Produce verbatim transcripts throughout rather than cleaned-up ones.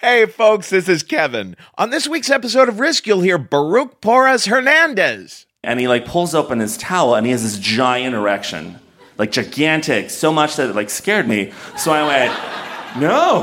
Hey folks, this is Kevin. On this week's episode of Risk, you'll hear Baruch Porras Hernandez. And he like pulls open his towel and he has this giant erection. Like gigantic, so much that it like scared me. So I went, no.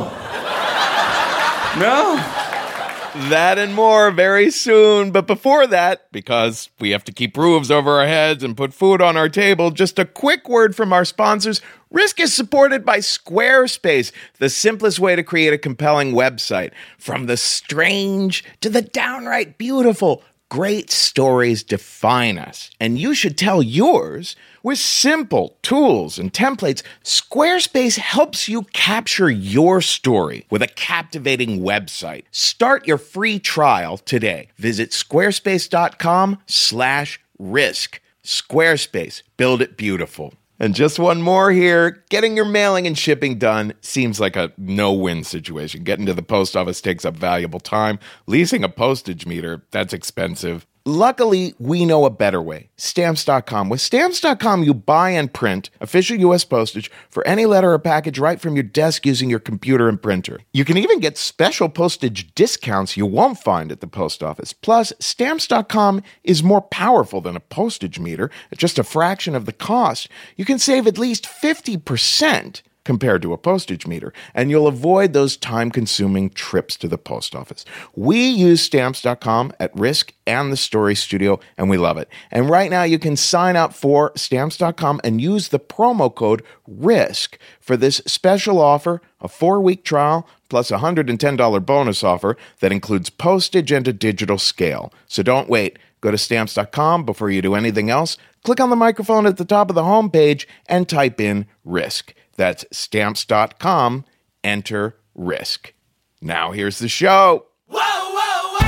No. That and more very soon. But before that, because we have to keep roofs over our heads and put food on our table, just a quick word from our sponsors. Risk is supported by Squarespace, the simplest way to create a compelling website. From the strange to the downright beautiful, great stories define us. And you should tell yours with simple tools and templates. Squarespace helps you capture your story with a captivating website. Start your free trial today. Visit squarespace.com slash risk. Squarespace. Build it beautiful. And just one more here. Getting your mailing and shipping done seems like a no-win situation. Getting to the post office takes up valuable time. Leasing a postage meter, that's expensive. Luckily, we know a better way. Stamps dot com. With Stamps dot com, you buy and print official U S postage for any letter or package right from your desk using your computer and printer. You can even get special postage discounts you won't find at the post office. Plus, Stamps dot com is more powerful than a postage meter at just a fraction of the cost. You can save at least fifty percent compared to a postage meter, and you'll avoid those time-consuming trips to the post office. We use Stamps dot com at Risk and the Story Studio, and we love it. And right now, you can sign up for Stamps dot com and use the promo code RISK for this special offer, a four-week trial, plus a one hundred ten dollars bonus offer that includes postage and a digital scale. So don't wait. Go to Stamps dot com before you do anything else. Click on the microphone at the top of the homepage and type in RISK. That's Stamps dot com. Enter RISK. Now here's the show. Whoa, whoa,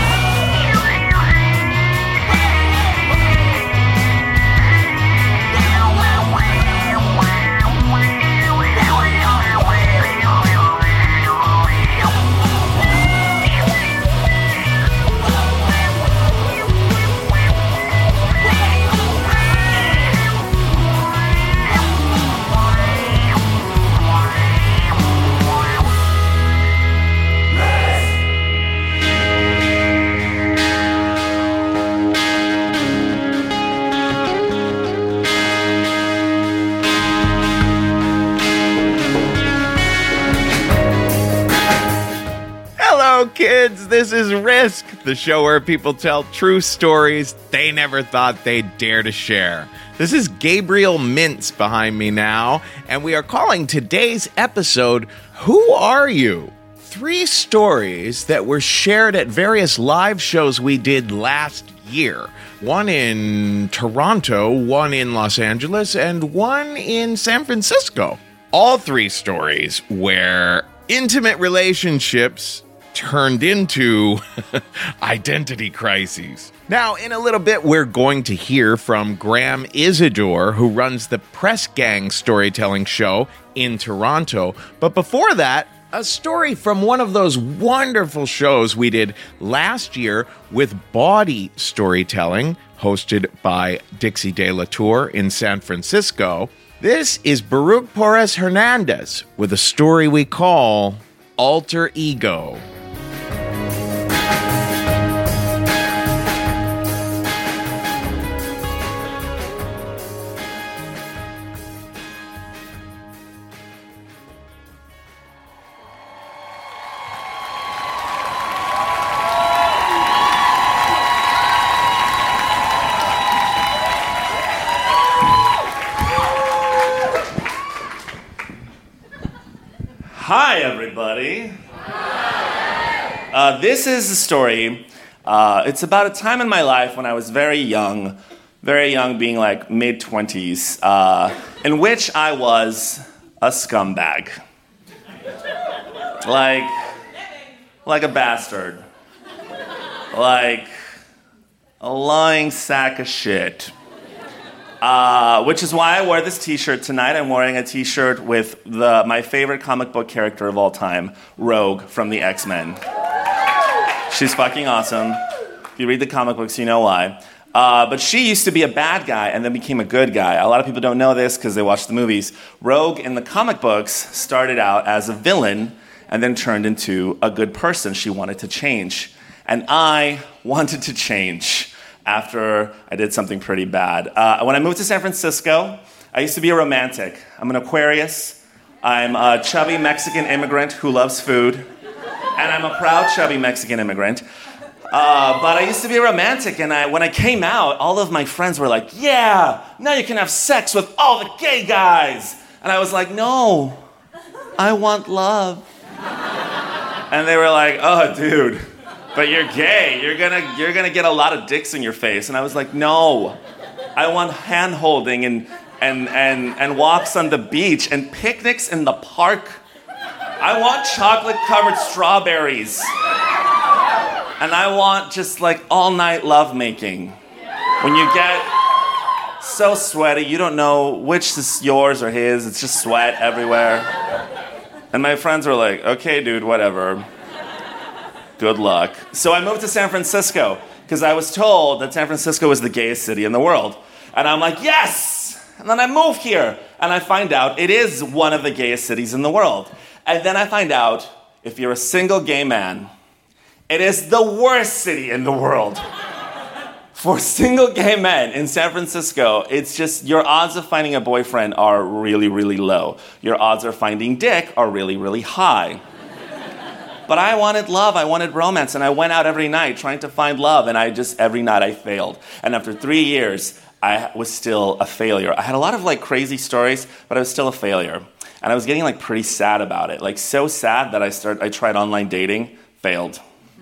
Hello, kids. This is Risk, the show where people tell true stories they never thought they'd dare to share. This is Gabriel Mintz behind me now, and we are calling today's episode, Who Are You? Three stories that were shared at various live shows we did last year. One in Toronto, one in Los Angeles, and one in San Francisco. All three stories where intimate relationships turned into identity crises. Now, in a little bit, we're going to hear from Graham Isidore, who runs the Press Gang storytelling show in Toronto. But before that, a story from one of those wonderful shows we did last year with Bawdy Storytelling, hosted by Dixie De La Tour in San Francisco. This is Baruch Porras Hernandez with a story we call Alter Ego. Hi, everybody. Uh, this is a story. Uh, it's about a time in my life when I was very young, very young being like mid-twenties, uh, in which I was a scumbag. Like, like a bastard. Like a lying sack of shit. Uh, which is why I wore this t-shirt tonight. I'm wearing a t-shirt with the my favorite comic book character of all time, Rogue from the X-Men. She's fucking awesome. If you read the comic books, you know why. Uh, but she used to be a bad guy and then became a good guy. A lot of people don't know this because they watch the movies. Rogue in the comic books started out as a villain and then turned into a good person. She wanted to change. And I wanted to change after I did something pretty bad. Uh, when I moved to San Francisco, I used to be a romantic. I'm an Aquarius. I'm a chubby Mexican immigrant who loves food. And I'm a proud chubby Mexican immigrant. Uh, but I used to be a romantic, and I, when I came out, all of my friends were like, yeah, now you can have sex with all the gay guys. And I was like, no, I want love. And they were like, oh, dude, but you're gay. You're gonna, you're gonna get a lot of dicks in your face. And I was like, no, I want hand-holding and, and, and, and walks on the beach and picnics in the park. I want chocolate-covered strawberries. And I want just like all-night lovemaking. When you get so sweaty, you don't know which is yours or his. It's just sweat everywhere. And my friends were like, okay, dude, whatever. Good luck. So I moved to San Francisco because I was told that San Francisco was the gayest city in the world. And I'm like, yes! And then I move here. And I find out it is one of the gayest cities in the world. And then I find out if you're a single gay man, it is the worst city in the world. For single gay men in San Francisco, it's just your odds of finding a boyfriend are really, really low. Your odds of finding dick are really, really high. But I wanted love, I wanted romance, and I went out every night trying to find love, and I just, every night I failed. And after three years, I was still a failure. I had a lot of like crazy stories, but I was still a failure. And I was getting like pretty sad about it. Like so sad that I started, I tried online dating, failed.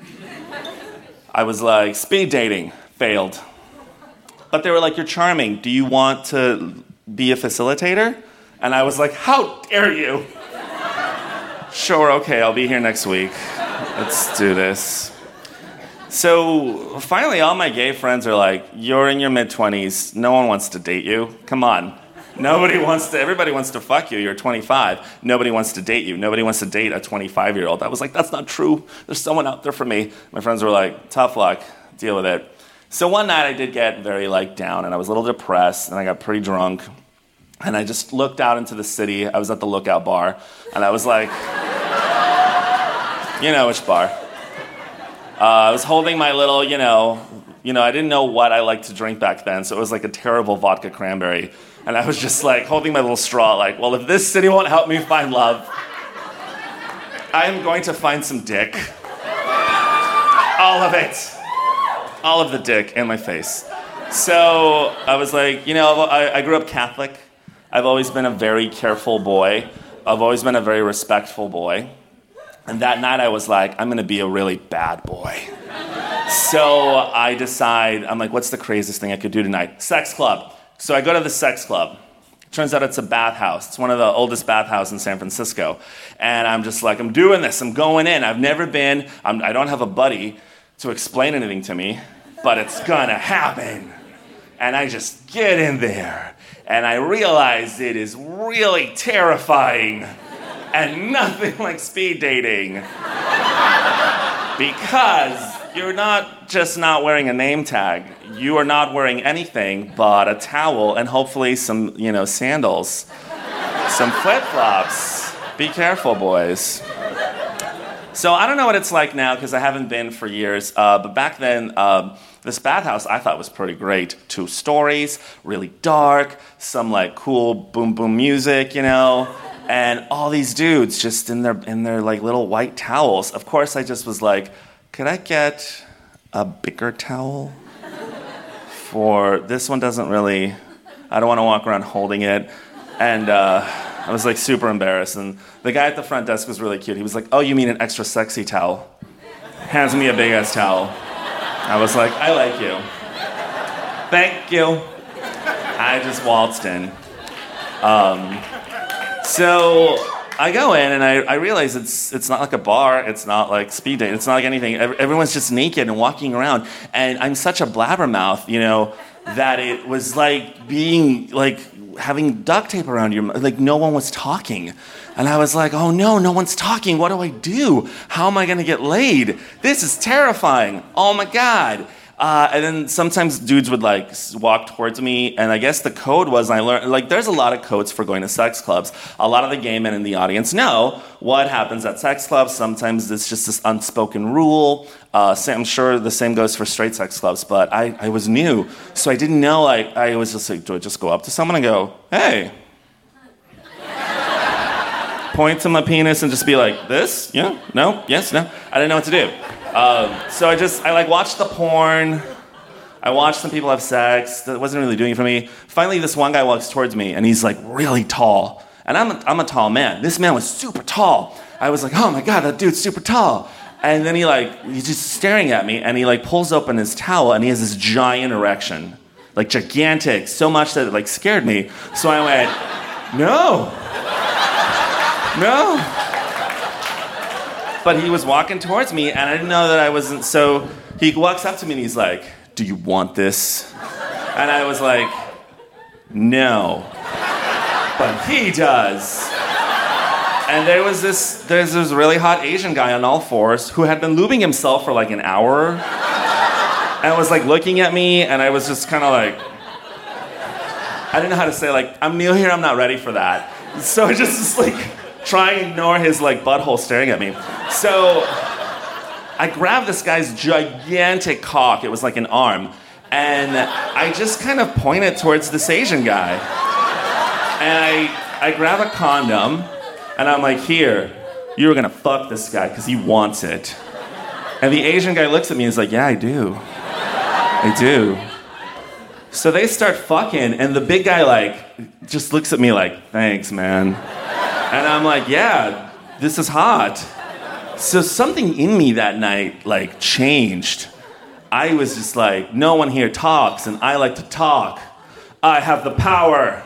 I was like, speed dating, failed. But they were like, you're charming. Do you want to be a facilitator? And I was like, how dare you? Sure, okay, I'll be here next week. Let's do this. So finally, all my gay friends are like, you're in your mid-twenties. No one wants to date you. Come on. Nobody wants to, everybody wants to fuck you. You're twenty-five. Nobody wants to date you. Nobody wants to date a twenty-five-year-old. I was like, that's not true. There's someone out there for me. My friends were like, tough luck. Deal with it. So one night I did get very like down and I was a little depressed and I got pretty drunk. And I just looked out into the city. I was at the Lookout Bar and I was like, you know which bar. Uh, I was holding my little, you know, you know, I didn't know what I liked to drink back then. So it was like a terrible vodka cranberry. And I was just like holding my little straw like, well, if this city won't help me find love, I am going to find some dick. All of it. All of the dick in my face. So I was like, you know, I, I grew up Catholic. I've always been a very careful boy. I've always been a very respectful boy. And that night I was like, I'm going to be a really bad boy. So I decide, I'm like, what's the craziest thing I could do tonight? Sex club. So I go to the sex club. Turns out it's a bathhouse. It's one of the oldest bathhouses in San Francisco. And I'm just like, I'm doing this. I'm going in. I've never been. I'm, I don't have a buddy to explain anything to me, but it's going to happen. And I just get in there. And I realize it is really terrifying and nothing like speed dating. Because you're not just not wearing a name tag. You are not wearing anything but a towel and hopefully some, you know, sandals. Some flip-flops. Be careful, boys. So I don't know what it's like now because I haven't been for years. Uh, but back then, uh, this bathhouse I thought was pretty great. Two stories, really dark, some like cool boom boom music, you know, and all these dudes just in their in their like little white towels. Of course, I just was like, could I get a bigger towel? For this one doesn't really, I don't want to walk around holding it. And uh, I was like super embarrassed. And the guy at the front desk was really cute. He was like, oh, you mean an extra sexy towel? Hands me a big ass towel. I was like, I like you. Thank you. I just waltzed in. Um, so I go in and I, I realize it's it's not like a bar. It's not like speed dating. It's not like anything. Everyone's just naked and walking around. And I'm such a blabbermouth, you know, that it was like being like having duct tape around your mouth. Like no one was talking. And I was like, oh no, no one's talking. What do I do? How am I going to get laid? This is terrifying. Oh my God. Uh, and then sometimes dudes would like walk towards me, and I guess the code was I learned like there's a lot of codes for going to sex clubs. A lot of the gay men in the audience know what happens at sex clubs. Sometimes it's just this unspoken rule. Uh, I'm sure the same goes for straight sex clubs, but I, I was new, so I didn't know. Like I was just like, do I just go up to someone and go, hey? Point to my penis and just be like, this? Yeah? No? Yes? No? I didn't know what to do. Um, so I just, I like watched the porn. I watched some people have sex. That wasn't really doing it for me. Finally, this one guy walks towards me and he's like really tall. And I'm a, I'm a tall man. This man was super tall. I was like, oh my God, that dude's super tall. And then he like, he's just staring at me and he like pulls open his towel and he has this giant erection. Like gigantic, so much that it like scared me. So I went, no. No. But he was walking towards me, and I didn't know that I wasn't, so he walks up to me and he's like, do you want this? And I was like, no. But he does. And there was this, there's this really hot Asian guy on all fours who had been lubing himself for like an hour, and was like looking at me, and I was just kind of like, I didn't know how to say, like, I'm new here, I'm not ready for that. So I just, just like, try and ignore his like butthole staring at me. So I grabbed this guy's gigantic cock, it was like an arm, and I just kind of pointed towards this Asian guy. And I, I grab a condom, and I'm like, here, you're gonna fuck this guy because he wants it. And the Asian guy looks at me and is like, yeah, I do. I do. So they start fucking, and the big guy like just looks at me like, thanks, man. And I'm like, yeah, this is hot. So something in me that night, like, changed. I was just like, no one here talks, and I like to talk. I have the power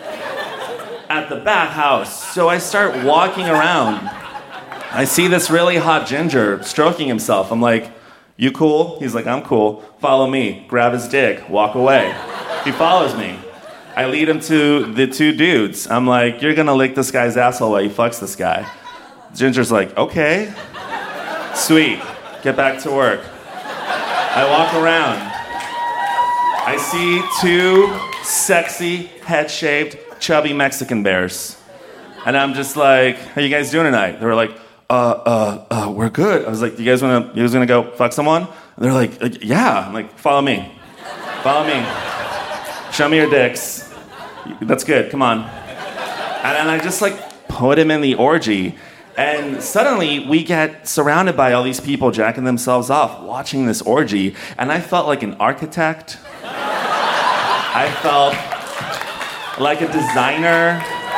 at the bathhouse. So I start walking around. I see this really hot ginger stroking himself. I'm like, you cool? He's like, I'm cool. Follow me. Grab his dick. Walk away. He follows me. I lead him to the two dudes. I'm like, you're gonna lick this guy's asshole while he fucks this guy. Ginger's like, okay. Sweet. Get back to work. I walk around. I see two sexy, head-shaved, chubby Mexican bears. And I'm just like, how you guys doing tonight? They were like, uh, uh, uh, we're good. I was like, you guys wanna, you guys gonna go fuck someone? And they're like, uh, yeah. I'm like, follow me. Follow me. Show me your dicks. That's good, come on. And then I just like put him in the orgy. And suddenly we get surrounded by all these people jacking themselves off, watching this orgy. And I felt like an architect. I felt like a designer.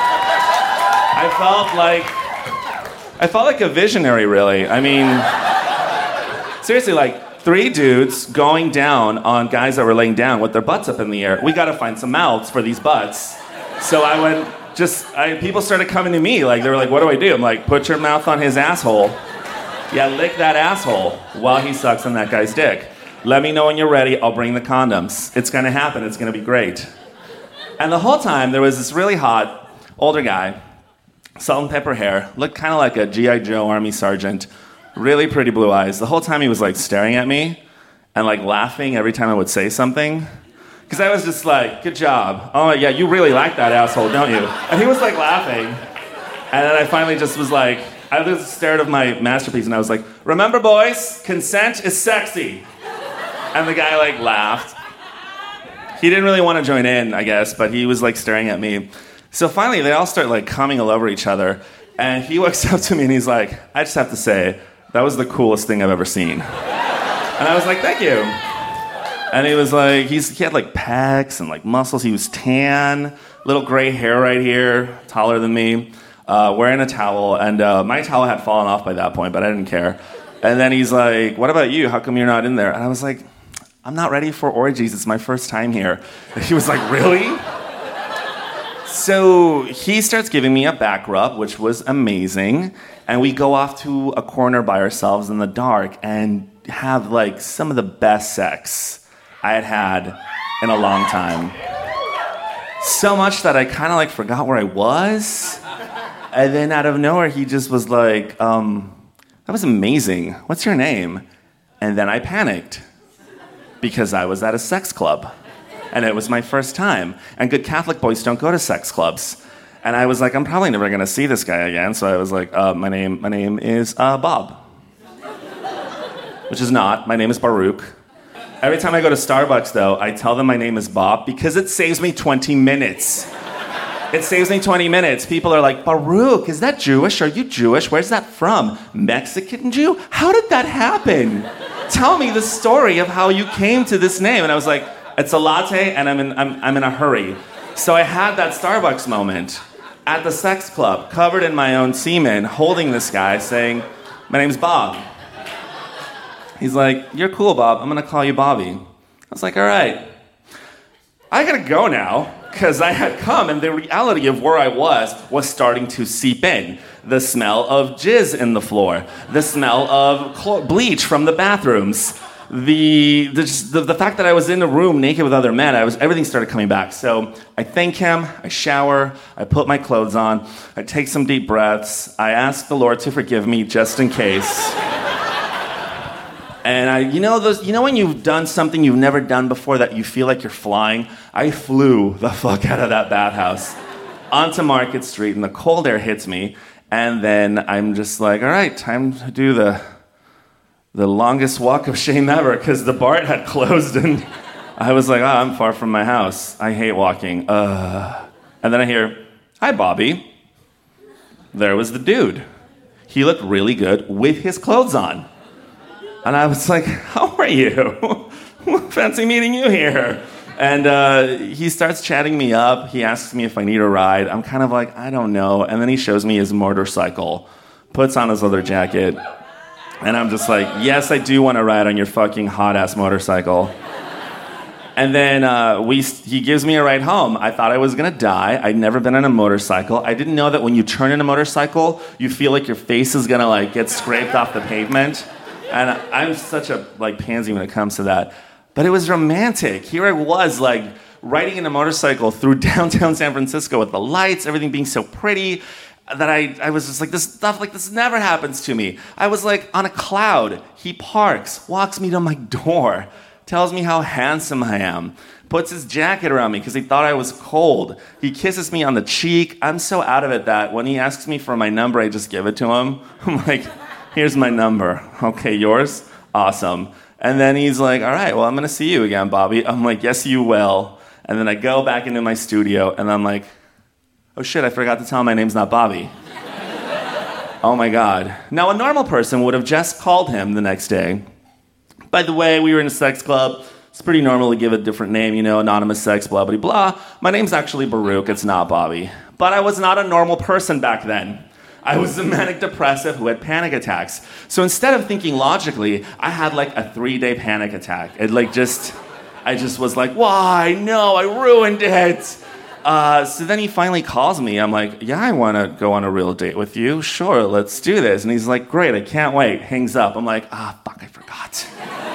I felt like, I felt like a visionary, really. I mean, seriously, like, three dudes going down on guys that were laying down with their butts up in the air. We gotta find some mouths for these butts. So I went, just, I, people started coming to me, like, they were like, what do I do? I'm like, put your mouth on his asshole. Yeah, lick that asshole while he sucks on that guy's dick. Let me know when you're ready, I'll bring the condoms. It's gonna happen, it's gonna be great. And the whole time, there was this really hot, older guy, salt and pepper hair, looked kind of like a G I Joe Army sergeant, really pretty blue eyes. The whole time he was like staring at me and like laughing every time I would say something. Because I was just like, good job. Oh yeah, you really like that asshole, don't you? And he was like laughing. And then I finally just was like, I just stared at my masterpiece and I was like, remember boys, consent is sexy. And the guy like laughed. He didn't really want to join in, I guess, but he was like staring at me. So finally they all start like coming all over each other. And he walks up to me and he's like, I just have to say, that was the coolest thing I've ever seen. And I was like, thank you. And he was like, he's, he had like pecs and like muscles. He was tan, little gray hair right here, taller than me, uh, wearing a towel. And uh, my towel had fallen off by that point, but I didn't care. And then he's like, what about you? How come you're not in there? And I was like, I'm not ready for orgies. It's my first time here. And he was like, really? So he starts giving me a back rub, which was amazing. And we go off to a corner by ourselves in the dark and have like some of the best sex I had had in a long time. So much that I kind of like forgot where I was. And then out of nowhere, he just was like, um, that was amazing. What's your name? And then I panicked. because I was at a sex club. And it was my first time. And good Catholic boys don't go to sex clubs. And I was like, I'm probably never going to see this guy again. So I was like, uh, my name my name is uh, Bob. Which is not. My name is Baruch. Every time I go to Starbucks, though, I tell them my name is Bob because it saves me twenty minutes. It saves me twenty minutes. People are like, Baruch, is that Jewish? Are you Jewish? Where's that from? Mexican Jew? How did that happen? Tell me the story of how you came to this name. And I was like, it's a latte and I'm in, I'm, I'm in a hurry. So I had that Starbucks moment at the sex club, covered in my own semen, holding this guy saying, my name's Bob. He's like, you're cool, Bob. I'm going to call you Bobby. I was like, all right. I got to go now because I had come and the reality of where I was was starting to seep in. The smell of jizz in the floor. The smell of clo- bleach from the bathrooms. The, the, the the fact that I was in a room naked with other men, I was everything started coming back. So I thank him, I shower, I put my clothes on, I take some deep breaths, I ask the Lord to forgive me just in case. And I, you know those, you know when you've done something you've never done before that you feel like you're flying? I flew the fuck out of that bathhouse onto Market Street, and the cold air hits me, and then I'm just like, all right, time to do the. The longest walk of shame ever, because the BART had closed, and I was like, oh, I'm far from my house. I hate walking. Uh. And then I hear, hi, Bobby. There was the dude. He looked really good with his clothes on. And I was like, how are you? Fancy meeting you here. And uh, he starts chatting me up. He asks me if I need a ride. I'm kind of like, I don't know. And then he shows me his motorcycle, puts on his leather jacket, and I'm just like, yes, I do want to ride on your fucking hot-ass motorcycle. And then uh, we, he gives me a ride home. I thought I was going to die. I'd never been on a motorcycle. I didn't know that when you turn in a motorcycle, you feel like your face is going to like get scraped off the pavement. And I'm such a like pansy when it comes to that. But it was romantic. Here I was like riding in a motorcycle through downtown San Francisco with the lights, everything being so pretty. That I, I was just like, this stuff like this never happens to me. I was like on a cloud. He parks, walks me to my door, tells me how handsome I am, puts his jacket around me because he thought I was cold. He kisses me on the cheek. I'm so out of it that when he asks me for my number, I just give it to him. I'm like, here's my number. Okay, yours? Awesome. And then he's like, all right, well, I'm going to see you again, Bobby. I'm like, yes, you will. And then I go back into my studio, and I'm like, oh shit, I forgot to tell him my name's not Bobby. Oh my God. Now, a normal person would have just called him the next day. By the way, we were in a sex club. It's pretty normal to give a different name, you know, anonymous sex, blah, blah, blah. My name's actually Baruch, it's not Bobby. But I was not a normal person back then. I was a manic depressive who had panic attacks. So instead of thinking logically, I had like a three-day panic attack. It like just, I just was like, why? No, I ruined it. Uh, so then he finally calls me. I'm like, yeah, I want to go on a real date with you. Sure, let's do this. And he's like, great, I can't wait. Hangs up. I'm like, ah, fuck, I forgot.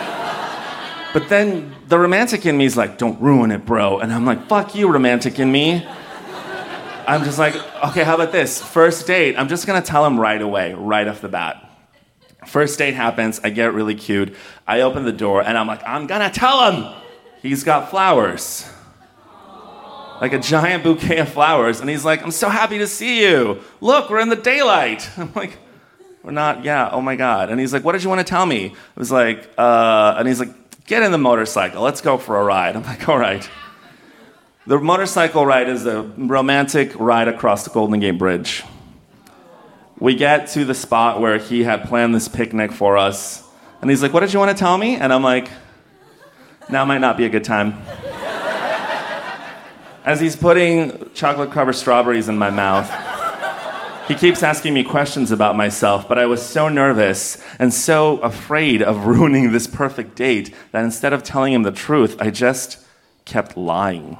But then the romantic in me is like, don't ruin it, bro. And I'm like, fuck you, romantic in me. I'm just like, okay, how about this? First date, I'm just going to tell him right away, right off the bat. First date happens. I get really cute. I open the door, and I'm like, I'm going to tell him. He's got flowers. Like a giant bouquet of flowers. And he's like, I'm so happy to see you. Look, we're in the daylight. I'm like, we're not, yeah, oh my God. And he's like, what did you want to tell me? I was like, uh, and he's like, get in the motorcycle. Let's go for a ride. I'm like, all right. The motorcycle ride is a romantic ride across the Golden Gate Bridge. We get to the spot where he had planned this picnic for us. And he's like, what did you want to tell me? And I'm like, now might not be a good time. As he's putting chocolate-covered strawberries in my mouth, he keeps asking me questions about myself, but I was so nervous and so afraid of ruining this perfect date that instead of telling him the truth, I just kept lying.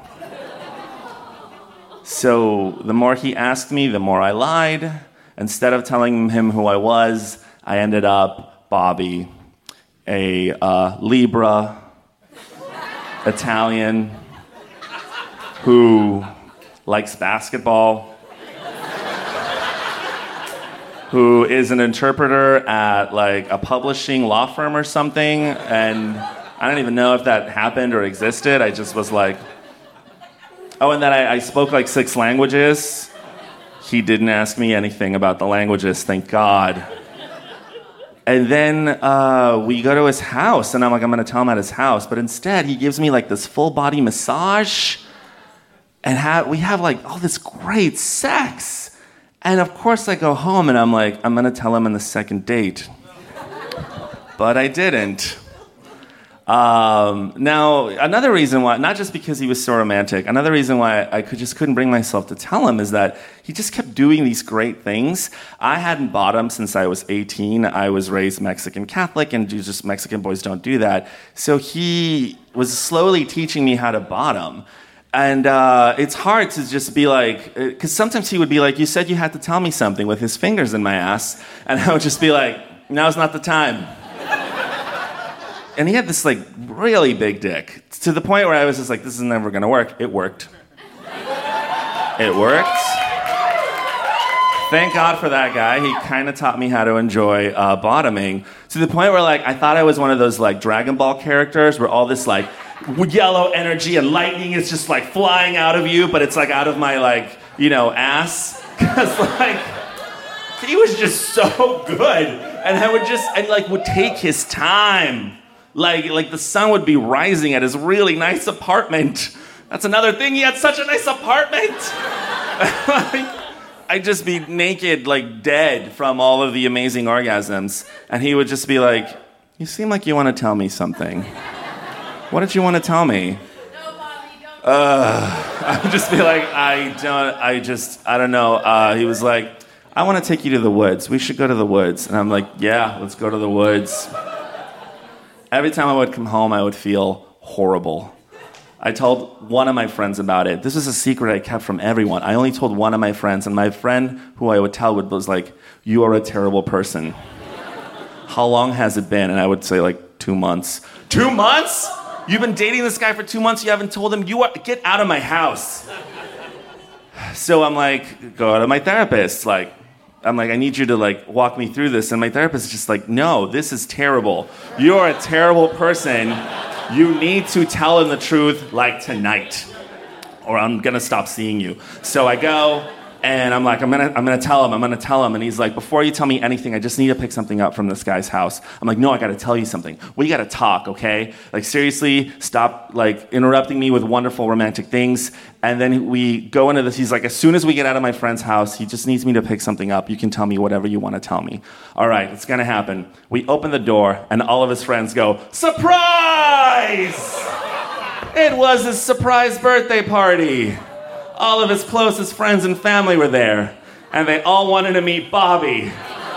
So the more he asked me, the more I lied. Instead of telling him who I was, I ended up Bobby, a uh, Libra, Italian, who likes basketball, who is an interpreter at like a publishing law firm or something, and I don't even know if that happened or existed. I just was like, oh, and then I, I spoke like six languages. He didn't ask me anything about the languages, thank God. And then uh, we go to his house, and I'm like, I'm going to tell him at his house. But instead, he gives me like this full body massage, and ha- we have like all this great sex. And of course, I go home, and I'm like, I'm going to tell him on the second date. But I didn't. Um, now, another reason why, not just because he was so romantic, another reason why I could just couldn't bring myself to tell him is that he just kept doing these great things. I hadn't bottomed since I was eighteen. I was raised Mexican Catholic, and just Mexican boys don't do that. So he was slowly teaching me how to bottom. And uh, it's hard to just be like, because sometimes he would be like, you said you had to tell me something with his fingers in my ass. And I would just be like, now's not the time. And he had this, like, really big dick, to the point where I was just like, this is never going to work. It worked. It worked. Thank God for that guy. He kind of taught me how to enjoy uh, bottoming, to the point where, like, I thought I was one of those, like, Dragon Ball characters where all this, like, yellow energy and lightning is just, like, flying out of you, but it's, like, out of my, like, you know, ass. Because, like, he was just so good. And I would just, I, like, would take his time. Like, like the sun would be rising at his really nice apartment. That's another thing. He had such a nice apartment. Like, I'd just be naked, like dead from all of the amazing orgasms. And he would just be like, you seem like you want to tell me something. What did you want to tell me? No, Bobby, don't. Uh, I would just be like, I don't, I just, I don't know. Uh, he was like, I want to take you to the woods. We should go to the woods. And I'm like, yeah, let's go to the woods. Every time I would come home, I would feel horrible. I told one of my friends about it. This is a secret I kept from everyone. I only told one of my friends, and my friend who I would tell would was like, you are a terrible person. How long has it been? And I would say like two months. Two months? You've been dating this guy for two months, you haven't told him, you are, get out of my house. So I'm like, go to my therapist, like, I'm like, I need you to, like, walk me through this. And my therapist is just like, no, this is terrible. You're a terrible person. You need to tell him the truth, like, tonight, or I'm going to stop seeing you. So I go, and I'm like, I'm going to I'm gonna tell him, I'm going to tell him. And he's like, before you tell me anything, I just need to pick something up from this guy's house. I'm like, no, I got to tell you something. We got to talk, okay? Like, seriously, stop, like, interrupting me with wonderful romantic things. And then we go into this. He's like, as soon as we get out of my friend's house, he just needs me to pick something up. You can tell me whatever you want to tell me. All right, it's going to happen. We open the door, and all of his friends go, surprise! It was his surprise birthday party. All of his closest friends and family were there, and they all wanted to meet Bobby.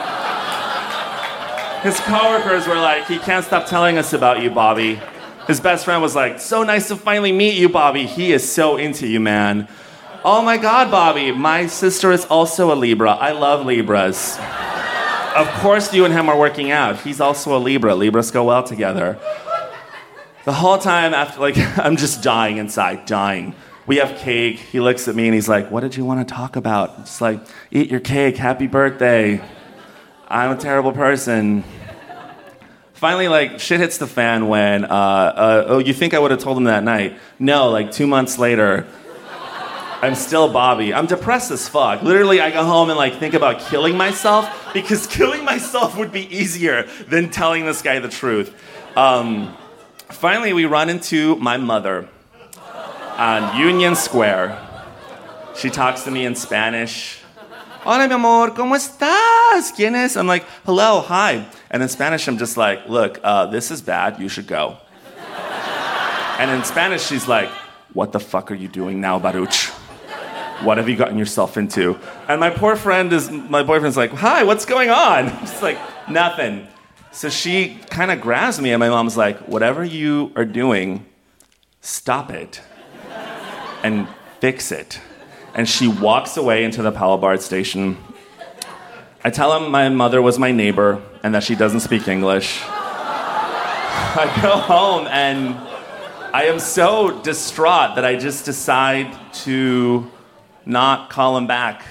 His coworkers were like, he can't stop telling us about you, Bobby. His best friend was like, so nice to finally meet you, Bobby. He is so into you, man. Oh my God, Bobby, my sister is also a Libra. I love Libras. Of course you and him are working out. He's also a Libra. Libras go well together. The whole time after, like, I'm just dying inside, dying. We have cake. He looks at me and he's like, what did you want to talk about? It's like, eat your cake. Happy birthday. I'm a terrible person. Finally, like, shit hits the fan when, uh, uh, oh, you think I would have told him that night? No, like, two months later, I'm still Bobby. I'm depressed as fuck. Literally, I go home and, like, think about killing myself, because killing myself would be easier than telling this guy the truth. Um, finally, we run into my mother on Union Square. She talks to me in Spanish. Hola, mi amor, ¿cómo estás? ¿Quién es? I'm like, hello, hi. And in Spanish, I'm just like, look, uh, this is bad, you should go. And in Spanish, she's like, what the fuck are you doing now, Baruch? What have you gotten yourself into? And my poor friend is, my boyfriend's like, hi, what's going on? She's like, nothing. So she kind of grabs me, and my mom's like, whatever you are doing, stop it. And fix it. And she walks away into the Palo Bart station. I tell him my mother was my neighbor and that she doesn't speak English. I go home and I am so distraught that I just decide to not call him back.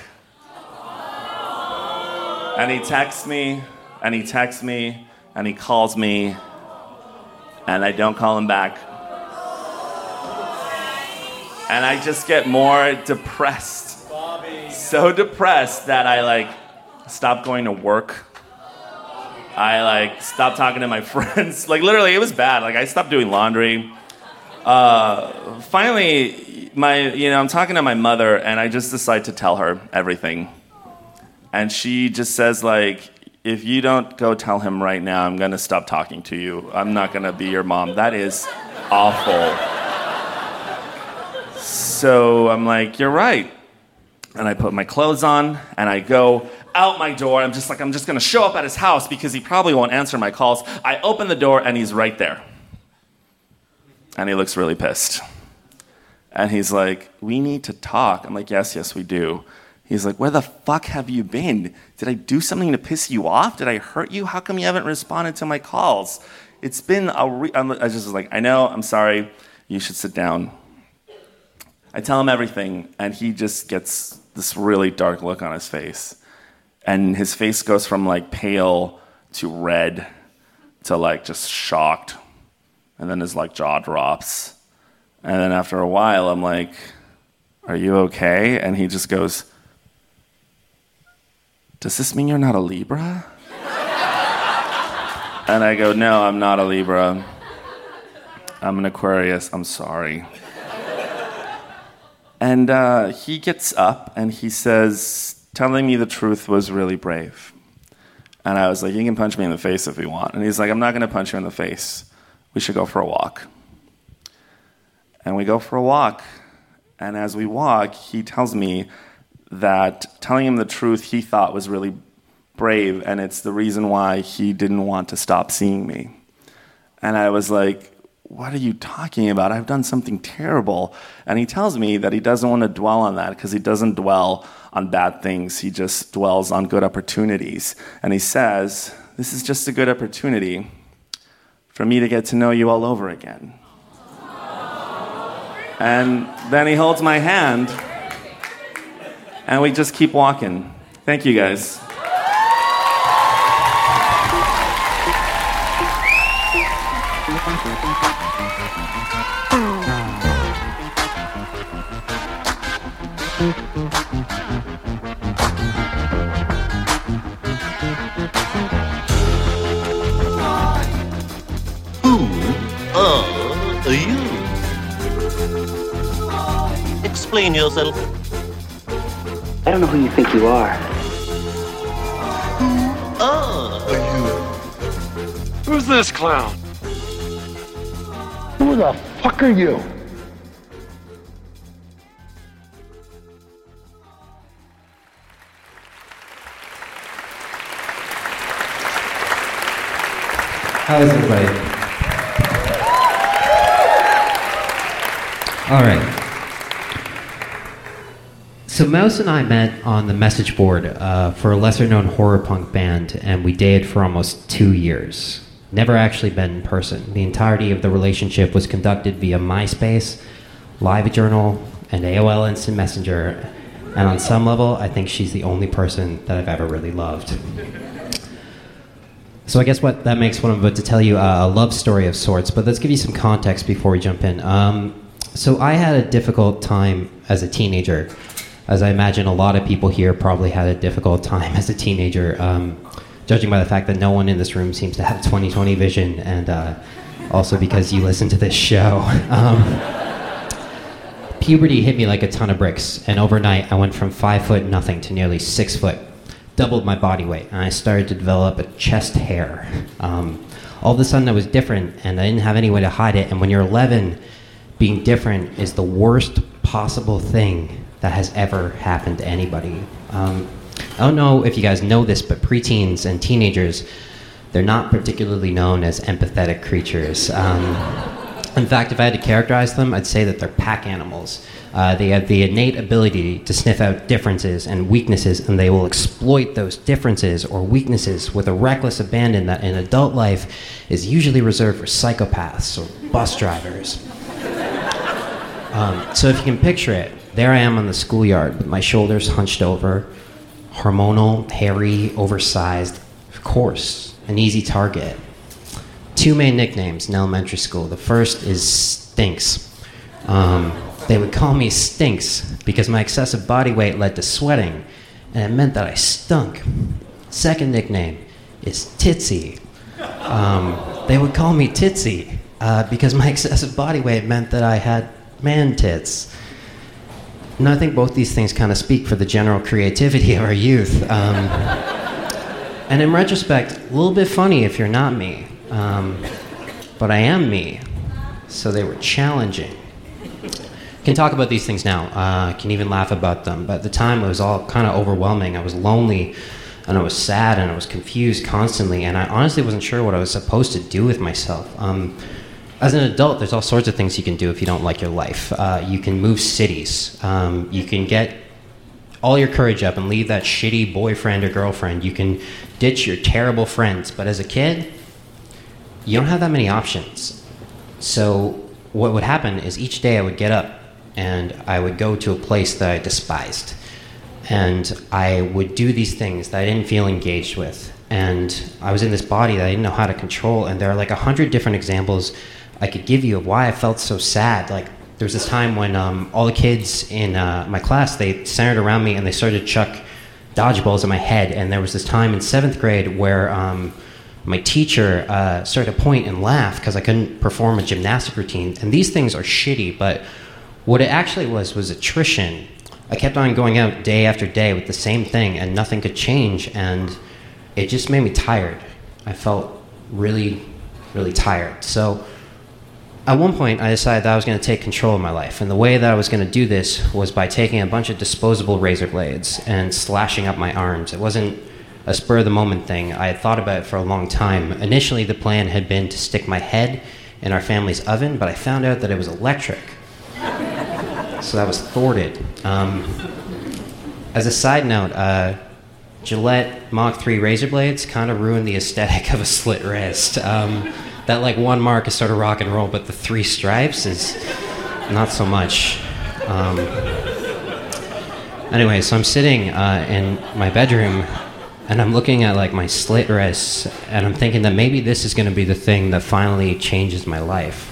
And he texts me, and he texts me, and he calls me, and I don't call him back. And I just get more depressed. Bobby. So depressed that I like stop going to work. I like stopped talking to my friends. Like literally, it was bad. Like I stopped doing laundry. Uh, finally, my you know I'm talking to my mother, and I just decide to tell her everything. And she just says like, if you don't go tell him right now, I'm gonna stop talking to you. I'm not gonna be your mom. That is awful. So I'm like, you're right. And I put my clothes on, and I go out my door. I'm just like, I'm just going to show up at his house because he probably won't answer my calls. I open the door, and he's right there. And he looks really pissed. And he's like, we need to talk. I'm like, yes, yes, we do. He's like, where the fuck have you been? Did I do something to piss you off? Did I hurt you? How come you haven't responded to my calls? It's been a re- I'm, I just was like, I know, I'm sorry. You should sit down. I tell him everything, and he just gets this really dark look on his face. And his face goes from, like, pale to red to, like, just shocked. And then his, like, jaw drops. And then after a while, I'm like, are you okay? And he just goes, does this mean you're not a Libra? And I go, no, I'm not a Libra. I'm an Aquarius. I'm sorry. And uh, he gets up and he says, telling me the truth was really brave. And I was like, you can punch me in the face if you want. And he's like, I'm not going to punch you in the face. We should go for a walk. And we go for a walk. And as we walk, he tells me that telling him the truth he thought was really brave, and it's the reason why he didn't want to stop seeing me. And I was like, what are you talking about? I've done something terrible. And he tells me that he doesn't want to dwell on that because he doesn't dwell on bad things. He just dwells on good opportunities. And he says, this is just a good opportunity for me to get to know you all over again. And then he holds my hand, and we just keep walking. Thank you, guys. Who are you? Explain yourself. I don't know who you think you are. Who are you? Who's this clown? Who the fuck are you? How is everybody? All right. So Mouse and I met on the message board uh, for a lesser-known horror punk band, and we dated for almost two years. Never actually been in person. The entirety of the relationship was conducted via MySpace, LiveJournal, and A O L Instant Messenger, and on some level, I think she's the only person that I've ever really loved. So I guess what that makes what I'm about to tell you uh, a love story of sorts, but let's give you some context before we jump in. Um, so I had a difficult time as a teenager. As I imagine a lot of people here probably had a difficult time as a teenager, um, judging by the fact that no one in this room seems to have twenty twenty vision, and uh, also because you listen to this show. Um, puberty hit me like a ton of bricks, and overnight I went from five foot nothing to nearly six foot, doubled my body weight, and I started to develop a chest hair. Um, all of a sudden I was different, and I didn't have any way to hide it, and when you're eleven, being different is the worst possible thing that has ever happened to anybody. Um, I don't know if you guys know this, but preteens and teenagers, they're not particularly known as empathetic creatures. Um, in fact, if I had to characterize them, I'd say that they're pack animals. Uh, they have the innate ability to sniff out differences and weaknesses, and they will exploit those differences or weaknesses with a reckless abandon that in adult life is usually reserved for psychopaths or bus drivers. Um, so if you can picture it, there I am on the schoolyard with my shoulders hunched over, hormonal, hairy, oversized, of course, an easy target. two main nicknames in elementary school. The first is Stinks. Um, they would call me Stinks because my excessive body weight led to sweating, and it meant that I stunk. Second nickname is Titsy. Um, they would call me Titsy uh, because my excessive body weight meant that I had man tits. And I think both these things kind of speak for the general creativity of our youth. Um, and in retrospect, a little bit funny if you're not me. Um, but I am me. So they were challenging. Can talk about these things now. Uh, can even laugh about them. But at the time, it was all kind of overwhelming. I was lonely, and I was sad, and I was confused constantly. And I honestly wasn't sure what I was supposed to do with myself. Um, As an adult, there's all sorts of things you can do if you don't like your life. Uh, you can move cities. Um, you can get all your courage up and leave that shitty boyfriend or girlfriend. You can ditch your terrible friends. But as a kid, you don't have that many options. So what would happen is each day I would get up and I would go to a place that I despised. And I would do these things that I didn't feel engaged with. And I was in this body that I didn't know how to control. And there are like a hundred different examples I could give you of why I felt so sad. Like there was this time when um, all the kids in uh, my class, they centered around me and they started to chuck dodgeballs at my head. And there was this time in seventh grade where um, my teacher uh, started to point and laugh because I couldn't perform a gymnastic routine. And these things are shitty, but what it actually was was attrition. I kept on going out day after day with the same thing and nothing could change. And it just made me tired. I felt really, really tired. So at one point, I decided that I was going to take control of my life. And the way that I was going to do this was by taking a bunch of disposable razor blades and slashing up my arms. It wasn't a spur-of-the-moment thing. I had thought about it for a long time. Initially, the plan had been to stick my head in our family's oven, but I found out that it was electric. So that was thwarted. Um, as a side note, uh, Gillette Mach three razor blades kind of ruined the aesthetic of a slit wrist. Um, that like one mark is sort of rock and roll, but the three stripes is not so much. Um, anyway, so I'm sitting uh, in my bedroom and I'm looking at like my slit wrists and I'm thinking that maybe this is going to be the thing that finally changes my life.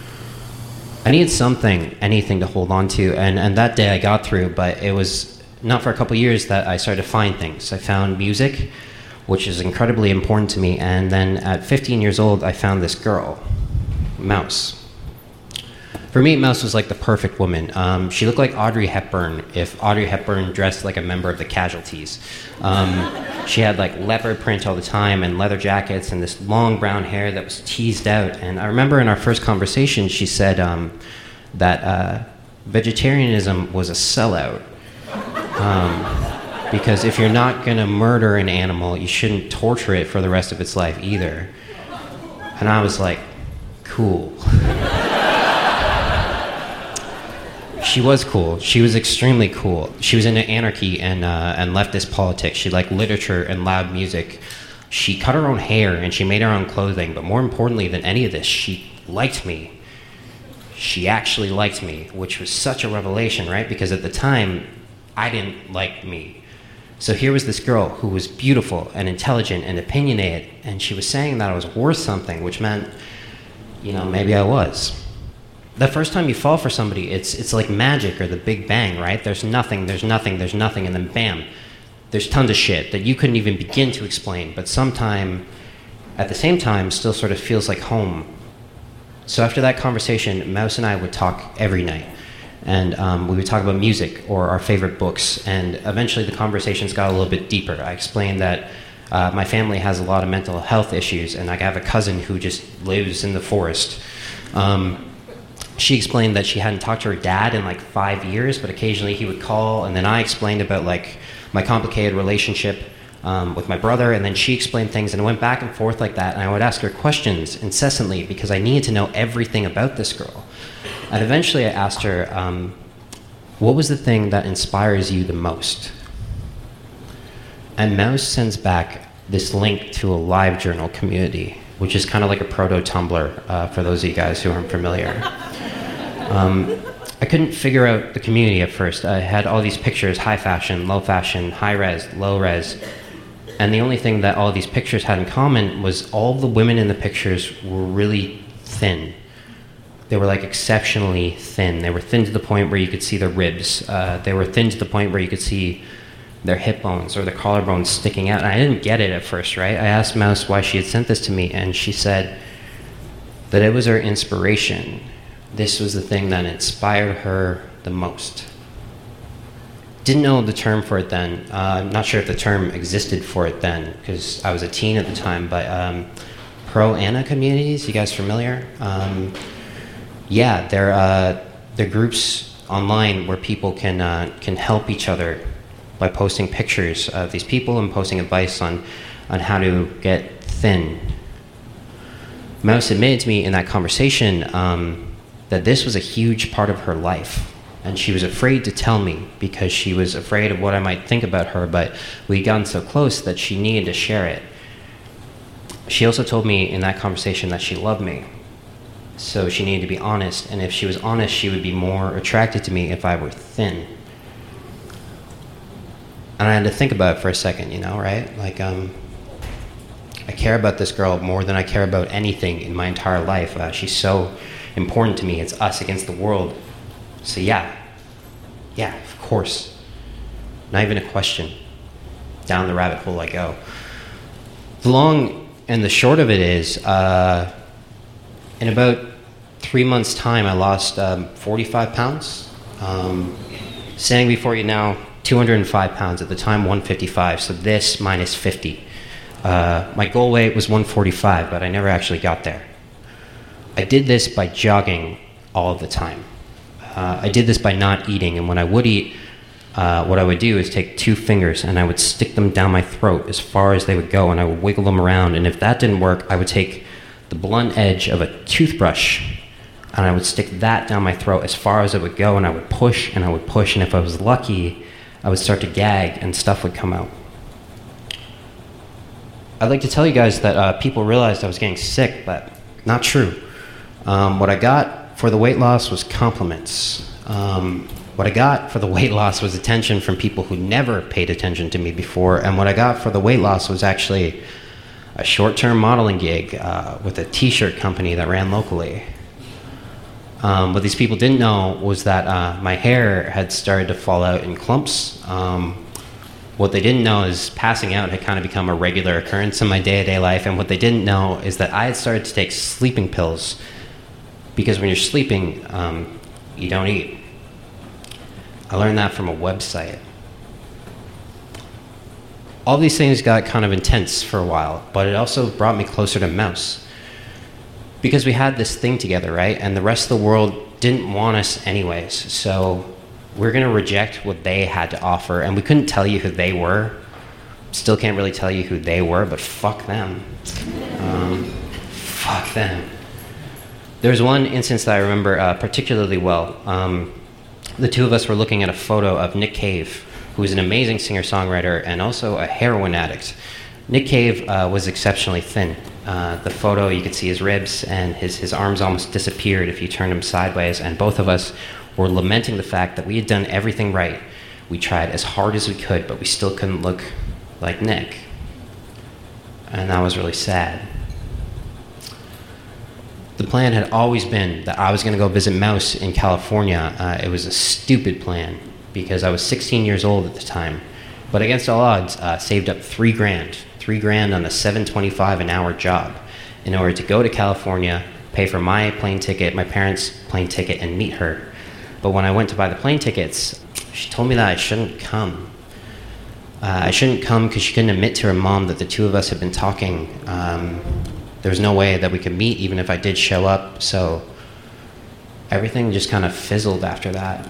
I needed something, anything to hold on to, and, and that day I got through, but it was not for a couple years that I started to find things. I found music, which is incredibly important to me, and then at fifteen years old, I found this girl, Mouse. For me, Mouse was like the perfect woman. Um, she looked like Audrey Hepburn if Audrey Hepburn dressed like a member of the Casualties. Um, she had like leopard print all the time and leather jackets and this long brown hair that was teased out. And I remember in our first conversation, she said um, that uh, vegetarianism was a sellout. Um, because if you're not going to murder an animal, you shouldn't torture it for the rest of its life either. And I was like, cool. She was cool. She was extremely cool. She was into anarchy and uh, and leftist politics. She liked literature and loud music. She cut her own hair and she made her own clothing. But more importantly than any of this, she liked me. She actually liked me, which was such a revelation, right? Because at the time, I didn't like me. So here was this girl who was beautiful and intelligent and opinionated, and she was saying that I was worth something, which meant, you know, maybe I was. The first time you fall for somebody, it's it's like magic or the Big Bang, right? There's nothing, there's nothing, there's nothing, and then bam, there's tons of shit that you couldn't even begin to explain, but sometime, at the same time, still sort of feels like home. So after that conversation, Mouse and I would talk every night. And um, we would talk about music or our favorite books, and eventually the conversations got a little bit deeper. I explained that uh, my family has a lot of mental health issues, and I have a cousin who just lives in the forest. Um, she explained that she hadn't talked to her dad in like five years, but occasionally he would call, and then I explained about like my complicated relationship um, with my brother, and then she explained things, and it went back and forth like that, and I would ask her questions incessantly because I needed to know everything about this girl. And eventually I asked her, um, what was the thing that inspires you the most? And Mouse sends back this link to a LiveJournal community, which is kind of like a proto-Tumblr uh, for those of you guys who aren't familiar. Um, I couldn't figure out the community at first. I had all these pictures, high fashion, low fashion, high res, low res. And the only thing that all of these pictures had in common was all the women in the pictures were really thin. They were like exceptionally thin. They were thin to the point where you could see their ribs. Uh, they were thin to the point where you could see their hip bones or their collarbones sticking out. And I didn't get it at first, right? I asked Mouse why she had sent this to me, and she said that it was her inspiration. This was the thing that inspired her the most. Didn't know the term for it then. Uh, I'm not sure if the term existed for it then, because I was a teen at the time, but um, pro-Ana communities, you guys familiar? Um, yeah, they're, uh, they're groups online where people can, uh, can help each other by posting pictures of these people and posting advice on, on how to get thin. Mouse admitted to me in that conversation um, that this was a huge part of her life. And she was afraid to tell me because she was afraid of what I might think about her, but we'd gotten so close that she needed to share it. She also told me in that conversation that she loved me. So she needed to be honest, and if she was honest, she would be more attracted to me if I were thin. And I had to think about it for a second, you know, right? Like, um, I care about this girl more than I care about anything in my entire life. Uh, she's so important to me. It's us against the world. So yeah, yeah, of course. Not even a question. Down the rabbit hole I go. The long and the short of it is, uh, in about three months' time, I lost um, forty-five pounds. Um, standing before you now, two hundred five pounds. At the time, one fifty-five. So this minus fifty. Uh, my goal weight was one forty-five, but I never actually got there. I did this by jogging all of the time. Uh, I did this by not eating, and when I would eat, uh, what I would do is take two fingers and I would stick them down my throat as far as they would go, and I would wiggle them around, and if that didn't work, I would take the blunt edge of a toothbrush and I would stick that down my throat as far as it would go, and I would push and I would push, and if I was lucky, I would start to gag and stuff would come out. I'd like to tell you guys that uh, people realized I was getting sick, but not true. Um, what I got for the weight loss was compliments. Um, what I got for the weight loss was attention from people who never paid attention to me before, and what I got for the weight loss was actually a short-term modeling gig uh, with a t-shirt company that ran locally. Um, what these people didn't know was that uh, my hair had started to fall out in clumps. Um, what they didn't know is passing out had kind of become a regular occurrence in my day-to-day life, and what they didn't know is that I had started to take sleeping pills, because when you're sleeping, um, you don't eat. I learned that from a website. All these things got kind of intense for a while, but it also brought me closer to Mouse. Because we had this thing together, right? And the rest of the world didn't want us anyways, so we're gonna reject what they had to offer, and we couldn't tell you who they were. Still can't really tell you who they were, but fuck them. Um, fuck them. There was one instance that I remember uh, particularly well. Um, the two of us were looking at a photo of Nick Cave, who was an amazing singer-songwriter and also a heroin addict. Nick Cave uh, was exceptionally thin. Uh, the photo, you could see his ribs, and his, his arms almost disappeared if you turned him sideways, and both of us were lamenting the fact that we had done everything right. We tried as hard as we could, but we still couldn't look like Nick. And that was really sad. The plan had always been that I was going to go visit Mouse in California. Uh, it was a stupid plan because I was sixteen years old at the time. But against all odds, uh, saved up three grand, three grand on a seven twenty-five an hour job in order to go to California, pay for my plane ticket, my parents' plane ticket, and meet her. But when I went to buy the plane tickets, she told me that I shouldn't come. Uh, I shouldn't come because she couldn't admit to her mom that the two of us had been talking. Um, there was no way that we could meet even if I did show up, so everything just kind of fizzled after that.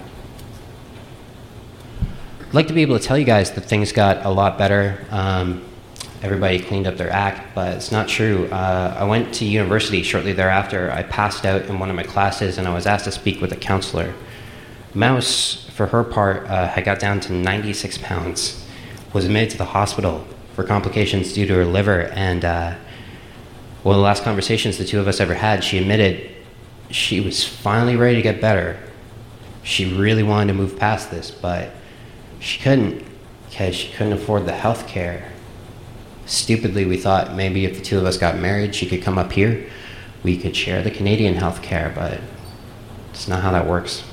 I'd like to be able to tell you guys that things got a lot better. Um, everybody cleaned up their act, but it's not true. Uh, I went to university shortly thereafter. I passed out in one of my classes and I was asked to speak with a counselor. Mouse, for her part, uh, had got down to ninety-six pounds, was admitted to the hospital for complications due to her liver, and uh, one of the last conversations the two of us ever had, she admitted she was finally ready to get better. She really wanted to move past this, but she couldn't because she couldn't afford the health care. Stupidly, we thought maybe if the two of us got married, she could come up here. We could share the Canadian health care, but it's not how that works.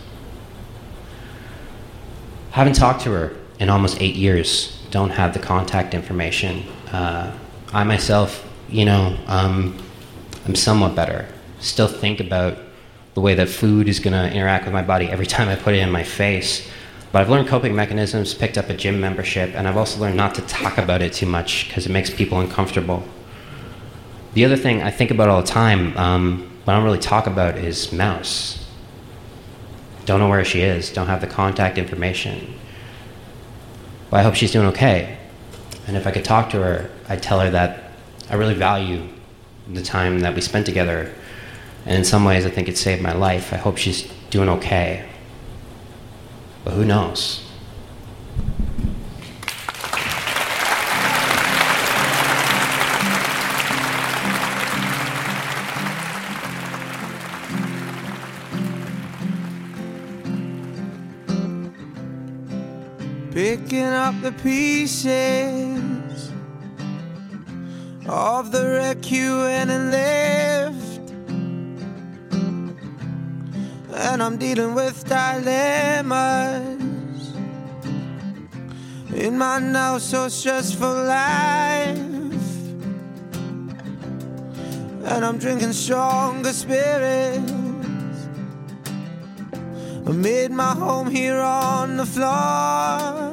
Haven't talked to her in almost eight years. Don't have the contact information. Uh, I myself, you know, um, I'm somewhat better. Still think about the way that food is going to interact with my body every time I put it in my face. But I've learned coping mechanisms, picked up a gym membership, and I've also learned not to talk about it too much because it makes people uncomfortable. The other thing I think about all the time, um, but I don't really talk about, is Mouse. Don't know where she is, don't have the contact information. But I hope she's doing okay. And if I could talk to her, I'd tell her that I really value the time that we spent together. And in some ways, I think it saved my life. I hope she's doing okay. But who knows? Picking up the pieces of the wreck you went and left, and I'm dealing with dilemmas in my now so stressful life, and I'm drinking stronger spirits. I made my home here on the floor,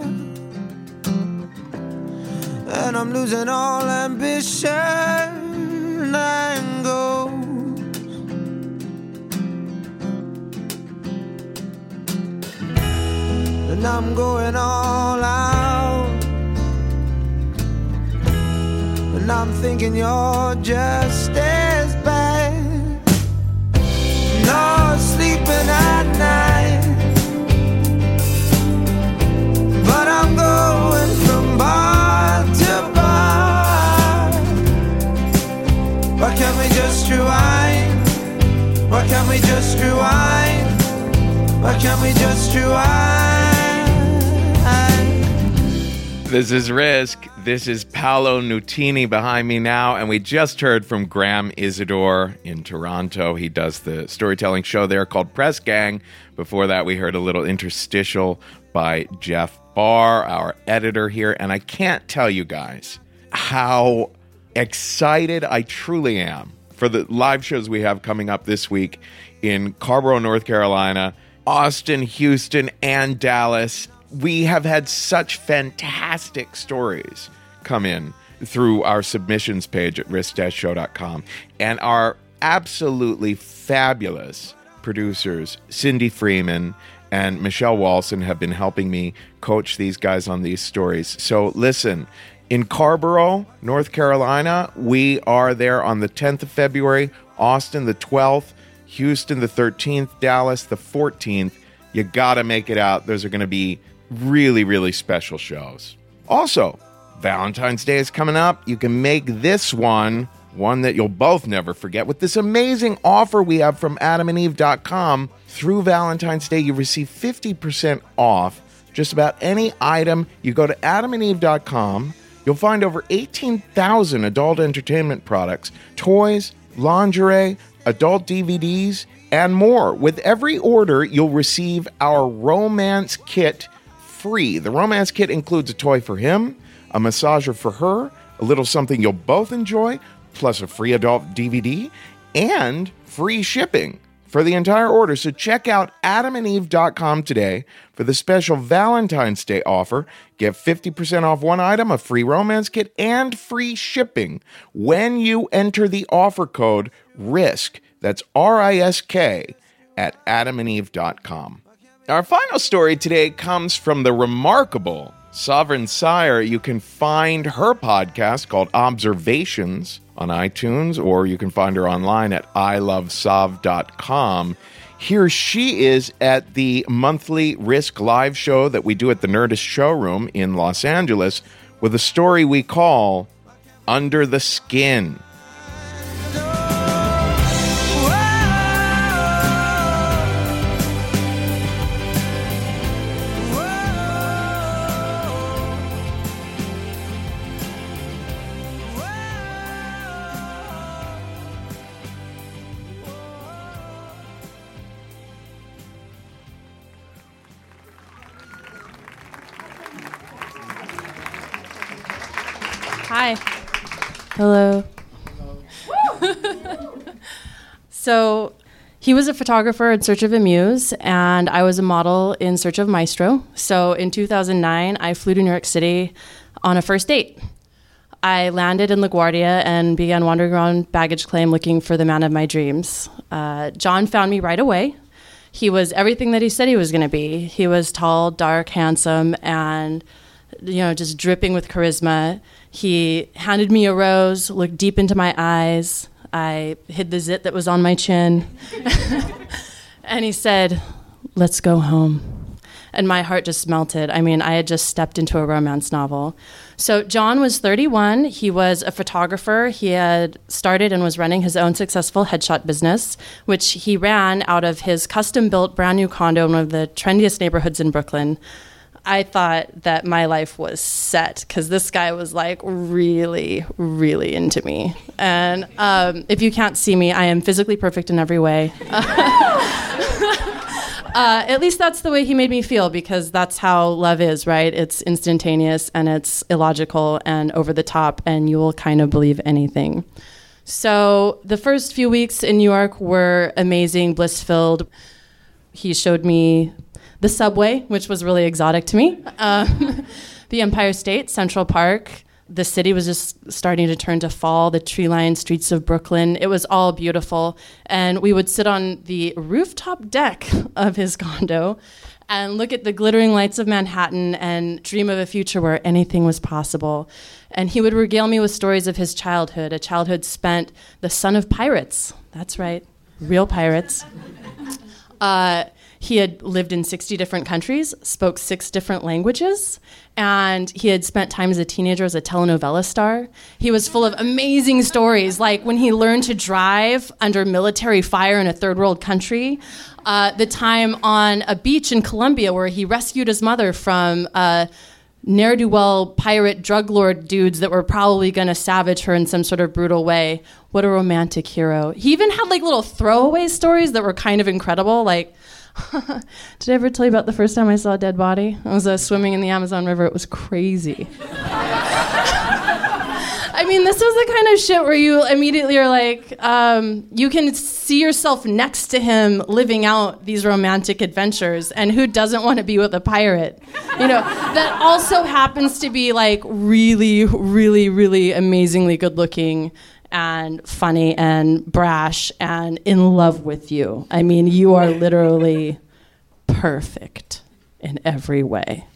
and I'm losing all ambition and goals. And I'm going all out, and I'm thinking you're just as bad. No sleeping at night, but I'm going from bar to bar. Why can't we just rewind? Why can't we just rewind? Why can't we just rewind? This is Risk. This is Paolo Nutini behind me now, and we just heard from Graham Isidore in Toronto. He does the storytelling show there called Press Gang. Before that, we heard a little interstitial by Jeff Barr, our editor here, and I can't tell you guys how excited I truly am for the live shows we have coming up this week in Carrboro, North Carolina, Austin, Houston, and Dallas. We have had such fantastic stories come in through our submissions page at risk dash show dot com. And our absolutely fabulous producers, Cindy Freeman and Michelle Walson, have been helping me coach these guys on these stories. So listen, in Carrboro, North Carolina, we are there on the tenth of February, Austin the twelfth, Houston the thirteenth, Dallas the fourteenth. You got to make it out. Those are going to be really, really special shows. Also, Valentine's Day is coming up. You can make this one, one that you'll both never forget, with this amazing offer we have from adam and eve dot com. Through Valentine's Day, you receive fifty percent off just about any item. You go to adam and eve dot com. You'll find over eighteen thousand adult entertainment products, toys, lingerie, adult D V Ds, and more. With every order, you'll receive our romance kit free. The romance kit includes a toy for him, a massager for her, a little something you'll both enjoy, plus a free adult D V D, and free shipping for the entire order. So check out adam and eve dot com today for the special Valentine's Day offer. Get fifty percent off one item, a free romance kit, and free shipping when you enter the offer code RISK. That's R I S K at adam and eve dot com. Our final story today comes from the remarkable Sovereign Sire. You can find her podcast called Observations on iTunes, or you can find her online at i love sov dot com. Here she is at the monthly Risk live show that we do at the Nerdist Showroom in Los Angeles with a story we call Under the Skin. Hi. Hello. So he was a photographer in search of a muse, and I was a model in search of maestro. So in two thousand nine, I flew to New York City on a first date. I landed in LaGuardia and began wandering around baggage claim looking for the man of my dreams. Uh, John found me right away. He was everything that he said he was going to be. He was tall, dark, handsome, and you know, just dripping with charisma. He handed me a rose, looked deep into my eyes. I hid the zit that was on my chin. And he said, "Let's go home." And my heart just melted. I mean, I had just stepped into a romance novel. So John was thirty-one. He was a photographer. He had started and was running his own successful headshot business, which he ran out of his custom-built brand new condo in one of the trendiest neighborhoods in Brooklyn. I thought that my life was set because this guy was like really, really into me. And um, if you can't see me, I am physically perfect in every way. Uh, at least that's the way he made me feel, because that's how love is, right? It's instantaneous and it's illogical and over the top, and you will kind of believe anything. So the first few weeks in New York were amazing, bliss-filled. He showed me the subway, which was really exotic to me, um, the Empire State, Central Park. The city was just starting to turn to fall, the tree-lined streets of Brooklyn. It was all beautiful. And we would sit on the rooftop deck of his condo and look at the glittering lights of Manhattan and dream of a future where anything was possible. And he would regale me with stories of his childhood, a childhood spent the son of pirates. That's right, real pirates. Uh, he had lived in sixty different countries, spoke six different languages, and he had spent time as a teenager as a telenovela star. He was full of amazing stories, like when he learned to drive under military fire in a third world country, uh, the time on a beach in Colombia where he rescued his mother from uh, ne'er-do-well pirate drug lord dudes that were probably going to savage her in some sort of brutal way. What a romantic hero. He even had like little throwaway stories that were kind of incredible, like, did I ever tell you about the first time I saw a dead body? I was uh, swimming in the Amazon River. It was crazy. I mean, this was the kind of shit where you immediately are like, um, you can see yourself next to him living out these romantic adventures, and who doesn't want to be with a pirate? You know, that also happens to be like really, really, really amazingly good looking and funny and brash and in love with you. I mean, you are literally perfect in every way.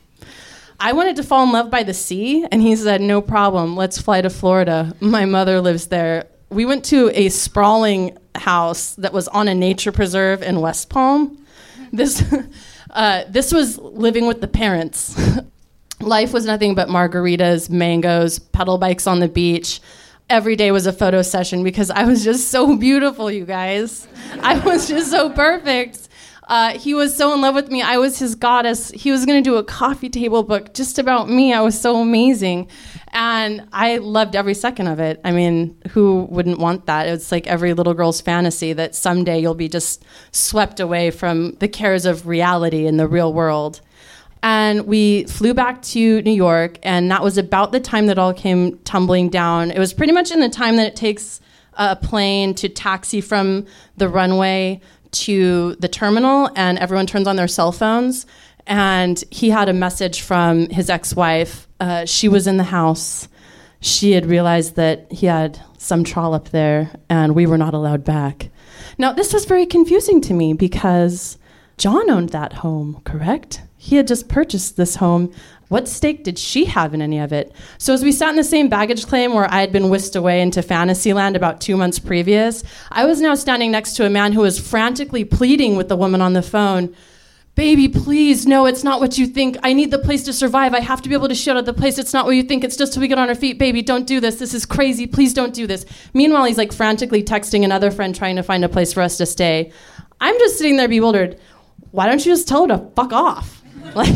I wanted to fall in love by the sea, and he said, no problem, let's fly to Florida. My mother lives there. We went to a sprawling house that was on a nature preserve in West Palm. This, uh, this was living with the parents. Life was nothing but margaritas, mangoes, pedal bikes on the beach. Every day was a photo session because I was just so beautiful, you guys. I was just so perfect. Uh, he was so in love with me. I was his goddess. He was going to do a coffee table book just about me. I was so amazing. And I loved every second of it. I mean, who wouldn't want that? It's like every little girl's fantasy that someday you'll be just swept away from the cares of reality in the real world. And we flew back to New York, and that was about the time that all came tumbling down. It was pretty much in the time that it takes a plane to taxi from the runway to the terminal, and everyone turns on their cell phones. And he had a message from his ex-wife. Uh, she was in the house. She had realized that he had some trollop there, and we were not allowed back. Now, this was very confusing to me because John owned that home, correct? He had just purchased this home. What stake did she have in any of it? So as we sat in the same baggage claim where I had been whisked away into Fantasyland about two months previous, I was now standing next to a man who was frantically pleading with the woman on the phone, baby, please, no, it's not what you think. I need the place to survive. I have to be able to shoot at the place. It's not what you think. It's just till we get on our feet. Baby, don't do this. This is crazy. Please don't do this. Meanwhile, he's like frantically texting another friend trying to find a place for us to stay. I'm just sitting there bewildered. Why don't you just tell her to fuck off? Like,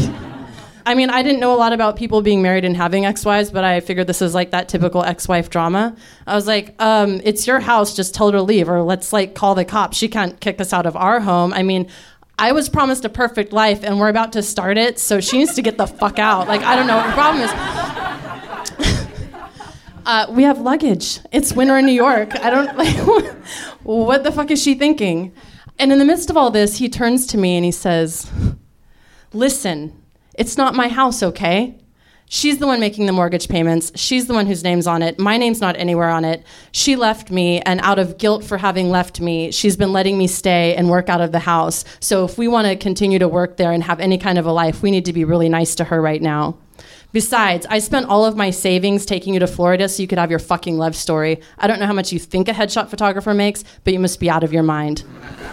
I mean, I didn't know a lot about people being married and having ex-wives, but I figured this is like that typical ex-wife drama. I was like, um, it's your house, just tell her to leave, or let's like call the cops. She can't kick us out of our home. I mean, I was promised a perfect life and we're about to start it, so she needs to get the fuck out. Like, I don't know what the problem is. Uh, we have luggage. It's winter in New York. I don't, like, what the fuck is she thinking? And in the midst of all this, he turns to me and he says, listen, it's not my house, okay? She's the one making the mortgage payments. She's the one whose name's on it. My name's not anywhere on it. She left me, and out of guilt for having left me, she's been letting me stay and work out of the house. So if we want to continue to work there and have any kind of a life, we need to be really nice to her right now. Besides, I spent all of my savings taking you to Florida so you could have your fucking love story. I don't know how much you think a headshot photographer makes, but you must be out of your mind.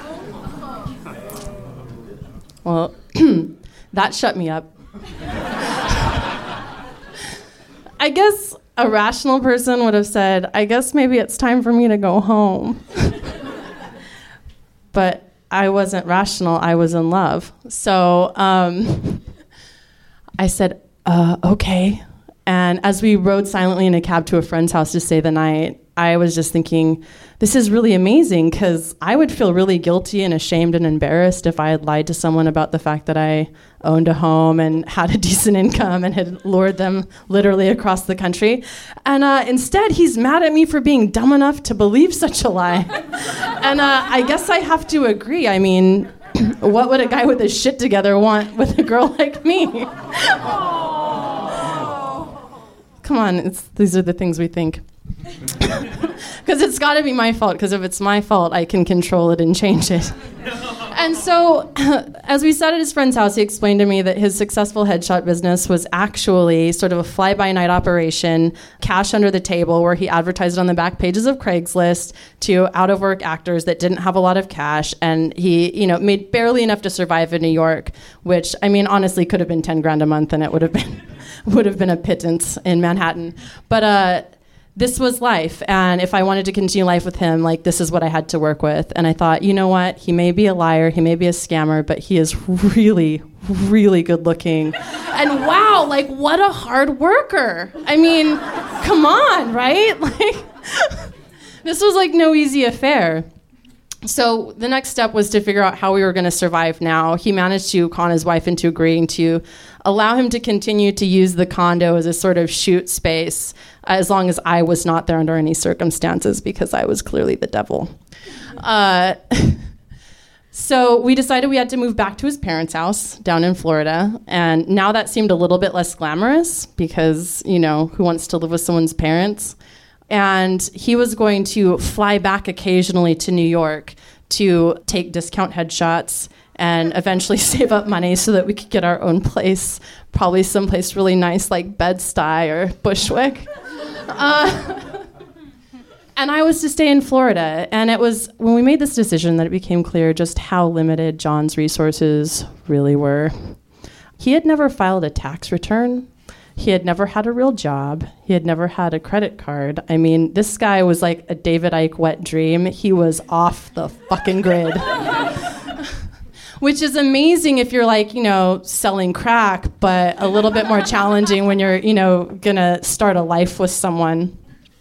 Well, that shut me up. I guess a rational person would have said, I guess maybe it's time for me to go home. But I wasn't rational, I was in love. So um, I said, uh, okay. And as we rode silently in a cab to a friend's house to stay the night, I was just thinking, this is really amazing, because I would feel really guilty and ashamed and embarrassed if I had lied to someone about the fact that I owned a home and had a decent income and had lured them literally across the country. And uh, instead, he's mad at me for being dumb enough to believe such a lie. And uh, I guess I have to agree. I mean, what would a guy with his shit together want with a girl like me? Come on, it's, these are the things we think. Because it's got to be my fault, because if it's my fault, I can control it and change it. And so, as we sat at his friend's house, he explained to me that his successful headshot business was actually sort of a fly-by-night operation, cash under the table, where he advertised on the back pages of Craigslist to out-of-work actors that didn't have a lot of cash, and he, you know, made barely enough to survive in New York, which, I mean, honestly, could have been ten grand a month, and it would have been would have been a pittance in Manhattan. But uh, this was life, and if I wanted to continue life with him, like, this is what I had to work with. And I thought, you know what? He may be a liar, he may be a scammer, but he is really, really good looking. And wow, like, what a hard worker. I mean, come on, right? Like, this was like no easy affair. So the next step was to figure out how we were going to survive now. He managed to con his wife into agreeing to allow him to continue to use the condo as a sort of shoot space, as long as I was not there under any circumstances, because I was clearly the devil. Uh, so we decided we had to move back to his parents' house down in Florida. And now that seemed a little bit less glamorous because, you know, who wants to live with someone's parents? And he was going to fly back occasionally to New York to take discount headshots and eventually save up money so that we could get our own place, probably someplace really nice like Bed-Stuy or Bushwick. Uh, and I was to stay in Florida. And it was when we made this decision that it became clear just how limited John's resources really were. He had never filed a tax return. He had never had a real job. He had never had a credit card. I mean, this guy was like a David Icke wet dream. He was off the fucking grid. Which is amazing if you're like, you know, selling crack, but a little bit more challenging when you're, you know, gonna start a life with someone.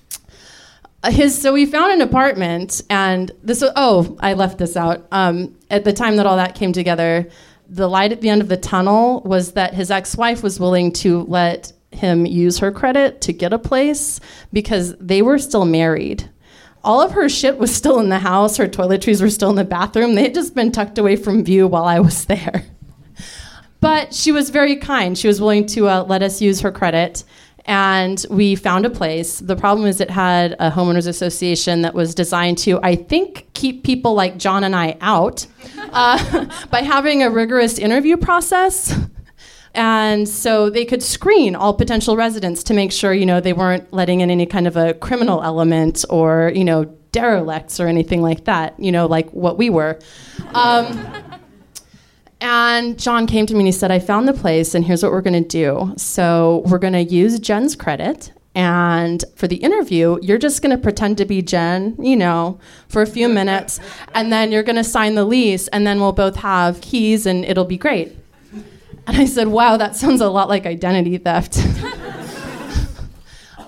His, so we found an apartment, and this was, oh, I left this out. Um, at the time that all that came together, the light at the end of the tunnel was that his ex-wife was willing to let him use her credit to get a place because they were still married. All of her shit was still in the house. Her toiletries were still in the bathroom. They had just been tucked away from view while I was there. But she was very kind. She was willing to uh, let us use her credit. And we found a place. The problem is it had a homeowners association that was designed to, I think, keep people like John and I out uh, by having a rigorous interview process. And so they could screen all potential residents to make sure, you know, they weren't letting in any kind of a criminal element or, you know, derelicts or anything like that, you know, like what we were. Um, And John came to me and he said, I found the place and here's what we're going to do. So we're going to use Jen's credit. And for the interview, you're just going to pretend to be Jen, you know, for a few minutes. And then you're going to sign the lease and then we'll both have keys and it'll be great. And I said, wow, that sounds a lot like identity theft.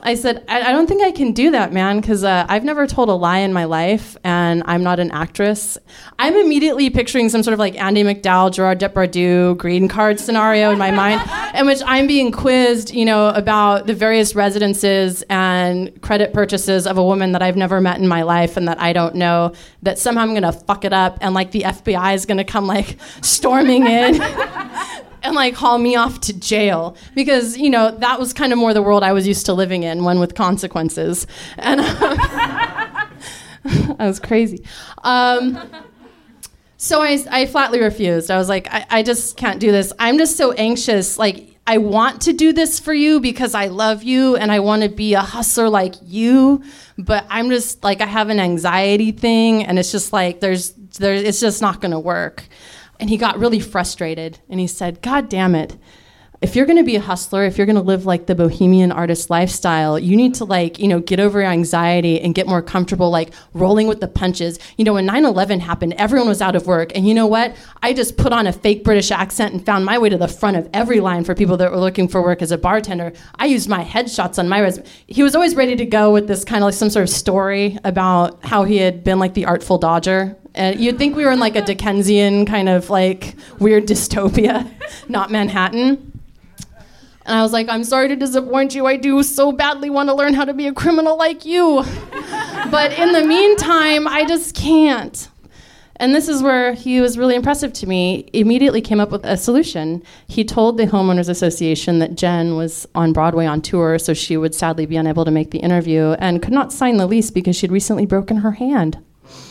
I said, I, I don't think I can do that, man, because uh, I've never told a lie in my life, and I'm not an actress. I'm immediately picturing some sort of like Andy McDowell, Gerard Depardieu, green card scenario in my mind, in which I'm being quizzed, you know, about the various residences and credit purchases of a woman that I've never met in my life and that I don't know, that somehow I'm going to fuck it up, and like the F B I is going to come like storming in. And like haul me off to jail, because you know that was kind of more the world I was used to living in, one with consequences, and um, that was crazy. Um, so I, I flatly refused. I was like, I, I just can't do this. I'm just so anxious. Like I want to do this for you because I love you and I want to be a hustler like you, but I'm just like I have an anxiety thing, and it's just like there's there it's just not going to work. And he got really frustrated, and he said, God damn it. If you're going to be a hustler, if you're going to live like the bohemian artist lifestyle, you need to like, you know, get over your anxiety and get more comfortable, like rolling with the punches. You know, when nine eleven happened, everyone was out of work. And you know what? I just put on a fake British accent and found my way to the front of every line for people that were looking for work as a bartender. I used my headshots on my resume. He was always ready to go with this kind of like some sort of story about how he had been like the Artful Dodger. And you'd think we were in like a Dickensian kind of like weird dystopia, not Manhattan. And I was like, I'm sorry to disappoint you. I do so badly want to learn how to be a criminal like you. But in the meantime, I just can't. And this is where he was really impressive to me. Immediately came up with a solution. He told the Homeowners Association that Jen was on Broadway on tour, so she would sadly be unable to make the interview and could not sign the lease because she'd recently broken her hand.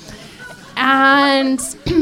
And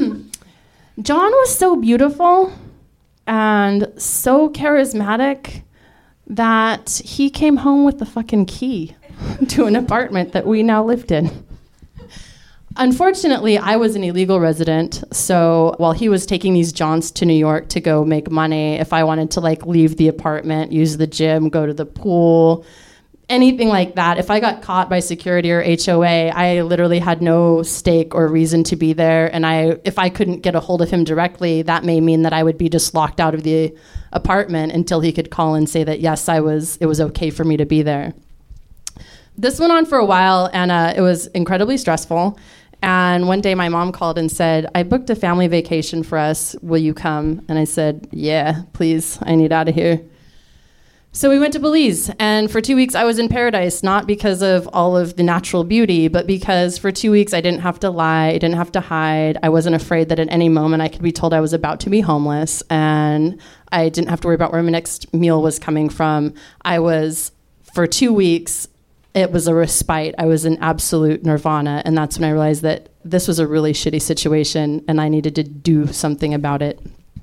John was so beautiful and so charismatic that he came home with the fucking key to an apartment that we now lived in. Unfortunately, I was an illegal resident, so while he was taking these jaunts to New York to go make money, if I wanted to like leave the apartment, use the gym, go to the pool, anything like that, if I got caught by security or H O A, I literally had no stake or reason to be there. And I, if I couldn't get a hold of him directly, that may mean that I would be just locked out of the apartment until he could call and say that, yes, I was, it was okay for me to be there. This went on for a while, and uh, it was incredibly stressful. And one day my mom called and said, I booked a family vacation for us. Will you come? And I said, yeah, please. I need out of here. So we went to Belize, and for two weeks I was in paradise, not because of all of the natural beauty, but because for two weeks I didn't have to lie, I didn't have to hide. I wasn't afraid that at any moment I could be told I was about to be homeless, and I didn't have to worry about where my next meal was coming from. I was, for two weeks, it was a respite. I was in absolute nirvana, and that's when I realized that this was a really shitty situation, and I needed to do something about it.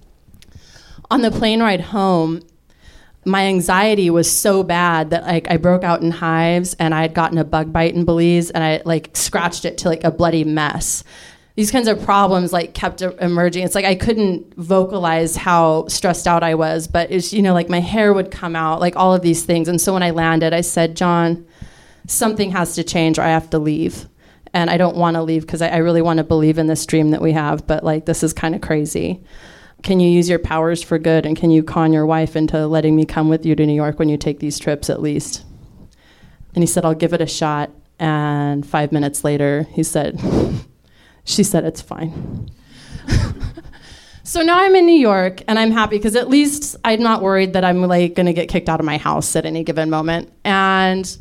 On the plane ride home, my anxiety was so bad that like I broke out in hives, and I had gotten a bug bite in Belize, and I like scratched it to like a bloody mess. These kinds of problems like kept emerging. It's like I couldn't vocalize how stressed out I was, but it's, you know, like my hair would come out, like all of these things. And so when I landed, I said, John, something has to change or I have to leave. And I don't want to leave because I, I really want to believe in this dream that we have, but like this is kind of crazy. Can you use your powers for good, and can you con your wife into letting me come with you to New York when you take these trips at least? And he said, I'll give it a shot. And five minutes later, he said, she said, it's fine. So now I'm in New York, and I'm happy because at least I'm not worried that I'm like going to get kicked out of my house at any given moment. And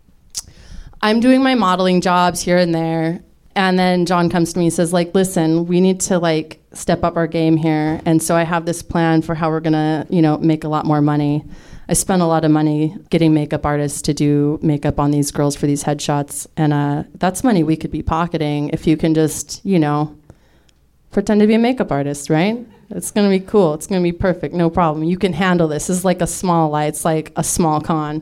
I'm doing my modeling jobs here and there. And then John comes to me and says, like, listen, we need to, like, step up our game here. And so I have this plan for how we're going to, you know, make a lot more money. I spent a lot of money getting makeup artists to do makeup on these girls for these headshots. And uh, that's money we could be pocketing if you can just, you know, pretend to be a makeup artist, right? It's going to be cool. It's going to be perfect. No problem. You can handle this. This is like a small lie. It's like a small con.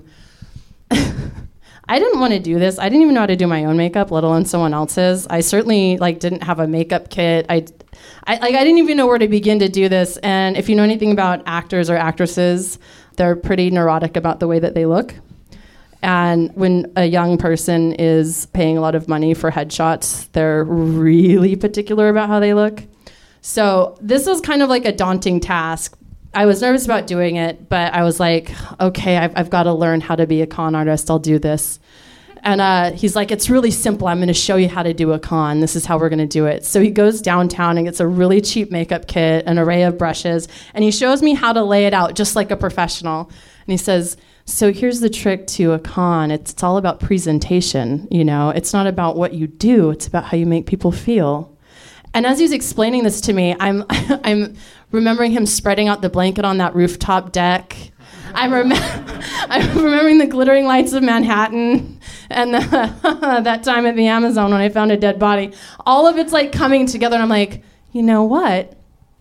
I didn't want to do this. I didn't even know how to do my own makeup, let alone someone else's. I certainly like didn't have a makeup kit. I, I like I didn't even know where to begin to do this. And if you know anything about actors or actresses, they're pretty neurotic about the way that they look. And when a young person is paying a lot of money for headshots, they're really particular about how they look. So this was kind of like a daunting task. I was nervous about doing it, but I was like, okay, I've, I've got to learn how to be a con artist. I'll do this. And uh, he's like, it's really simple. I'm going to show you how to do a con. This is how we're going to do it. So he goes downtown and gets a really cheap makeup kit, an array of brushes, and he shows me how to lay it out just like a professional. And he says, so here's the trick to a con. It's, it's all about presentation, you know. It's not about what you do. It's about how you make people feel. And as he's explaining this to me, I'm I'm remembering him spreading out the blanket on that rooftop deck. I'm, rem- I'm remembering the glittering lights of Manhattan and the, that time at the Amazon when I found a dead body. All of it's like coming together, and I'm like, you know what?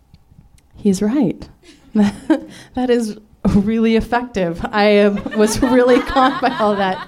He's right. That is really effective. I uh, was really caught by all that.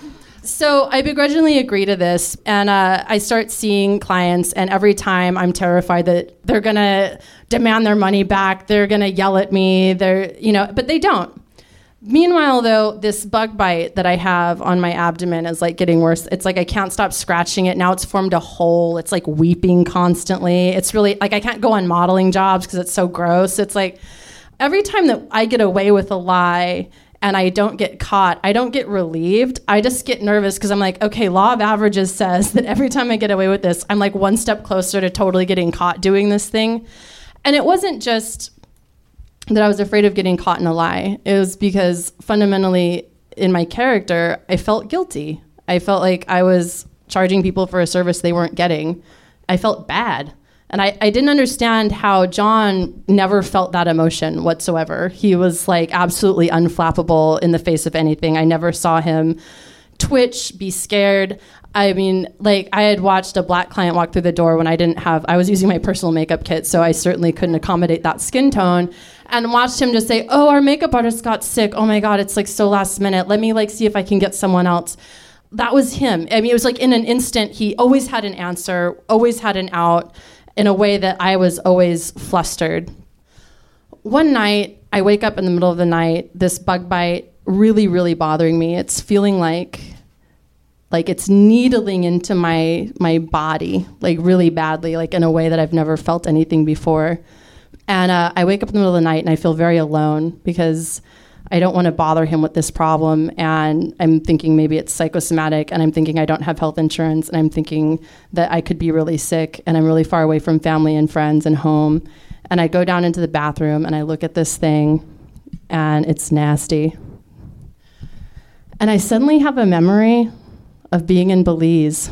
So I begrudgingly agree to this, and uh, I start seeing clients, and every time I'm terrified that they're gonna demand their money back, they're gonna yell at me, they're, you know, but they don't. Meanwhile, though, this bug bite that I have on my abdomen is like getting worse. It's like I can't stop scratching it. Now it's formed a hole. It's like weeping constantly. It's really like I can't go on modeling jobs because it's so gross. It's like every time that I get away with a lie and I don't get caught, I don't get relieved. I just get nervous because I'm like, okay, law of averages says that every time I get away with this, I'm like one step closer to totally getting caught doing this thing. And it wasn't just that I was afraid of getting caught in a lie. It was because fundamentally in my character, I felt guilty. I felt like I was charging people for a service they weren't getting. I felt bad. And I, I didn't understand how John never felt that emotion whatsoever. He was like absolutely unflappable in the face of anything. I never saw him twitch, be scared. I mean, like I had watched a black client walk through the door when I didn't have, I was using my personal makeup kit, so I certainly couldn't accommodate that skin tone, and watched him just say, oh, our makeup artist got sick. Oh my God, it's like so last minute. Let me like see if I can get someone else. That was him. I mean, it was like in an instant, he always had an answer, always had an out in a way that I was always flustered. One night, I wake up in the middle of the night, this bug bite really, really bothering me. It's feeling like like it's needling into my my body, like really badly, like in a way that I've never felt anything before. And uh, I wake up in the middle of the night and I feel very alone because I don't want to bother him with this problem. And I'm thinking maybe it's psychosomatic, and I'm thinking I don't have health insurance, and I'm thinking that I could be really sick, and I'm really far away from family and friends and home. And I go down into the bathroom and I look at this thing, and it's nasty. And I suddenly have a memory of being in Belize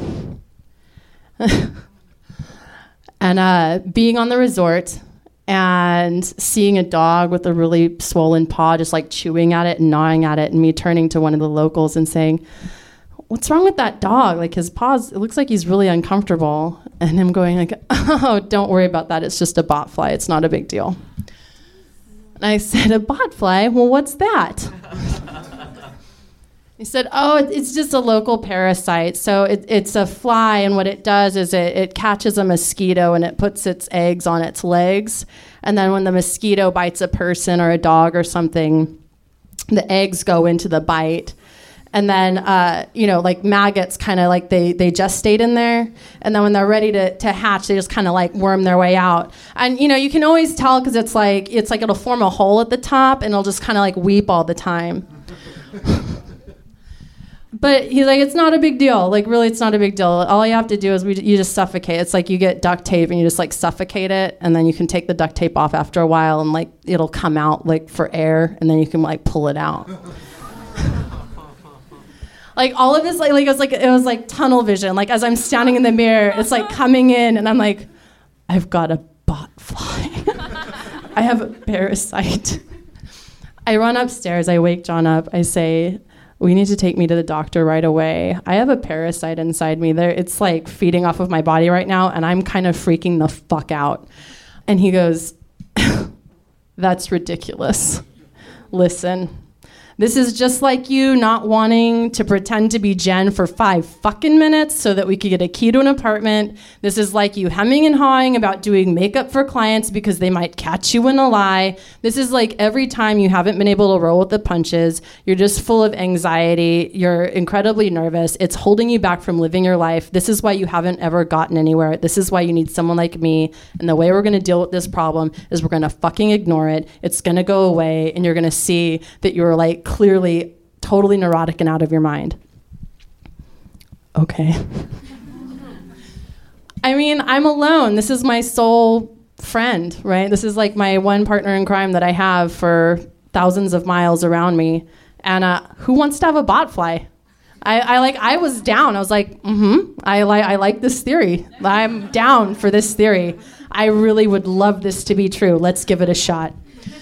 and uh, being on the resort and seeing a dog with a really swollen paw just like chewing at it and gnawing at it, and me turning to one of the locals and saying, what's wrong with that dog? Like his paws, it looks like he's really uncomfortable. And him going like, oh, don't worry about that. It's just a botfly. It's not a big deal. And I said, a botfly? Well, what's that? He said, oh, it's just a local parasite. So it, it's a fly, and what it does is it, it catches a mosquito and it puts its eggs on its legs. And then when the mosquito bites a person or a dog or something, the eggs go into the bite. And then, uh, you know, like maggots kind of like they, they gestate in there. And then when they're ready to, to hatch, they just kind of like worm their way out. And, you know, you can always tell because it's like, it's like it'll form a hole at the top and it'll just kind of like weep all the time. But he's like, it's not a big deal. Like, really, it's not a big deal. All you have to do is we, you just suffocate. It's like you get duct tape and you just, like, suffocate it, and then you can take the duct tape off after a while, and, like, it'll come out, like, for air, and then you can, like, pull it out. Like, all of this, like, like, it was like, it was like tunnel vision. Like, as I'm standing in the mirror, it's, like, coming in, and I'm like, I've got a botfly. I have a parasite. I run upstairs. I wake John up. I say, we need to take me to the doctor right away. I have a parasite inside me. There, it's like feeding off of my body right now, and I'm kind of freaking the fuck out. And he goes, that's ridiculous. Listen, This is just like you not wanting to pretend to be Jen for five fucking minutes so that we could get a key to an apartment. This is like you hemming and hawing about doing makeup for clients because they might catch you in a lie. This is like every time you haven't been able to roll with the punches. You're just full of anxiety. You're incredibly nervous. It's holding you back from living your life. This is why you haven't ever gotten anywhere. This is why you need someone like me. And the way we're going to deal with this problem is we're going to fucking ignore it. It's going to go away, and you're going to see that you're like clearly totally neurotic and out of your mind. Okay. I mean, I'm alone. This is my sole friend, right? This is like my one partner in crime that I have for thousands of miles around me. And uh, who wants to have a bot fly? I, I like. I was down. I was like, mm-hmm. I like. I like this theory. I'm down for this theory. I really would love this to be true. Let's give it a shot.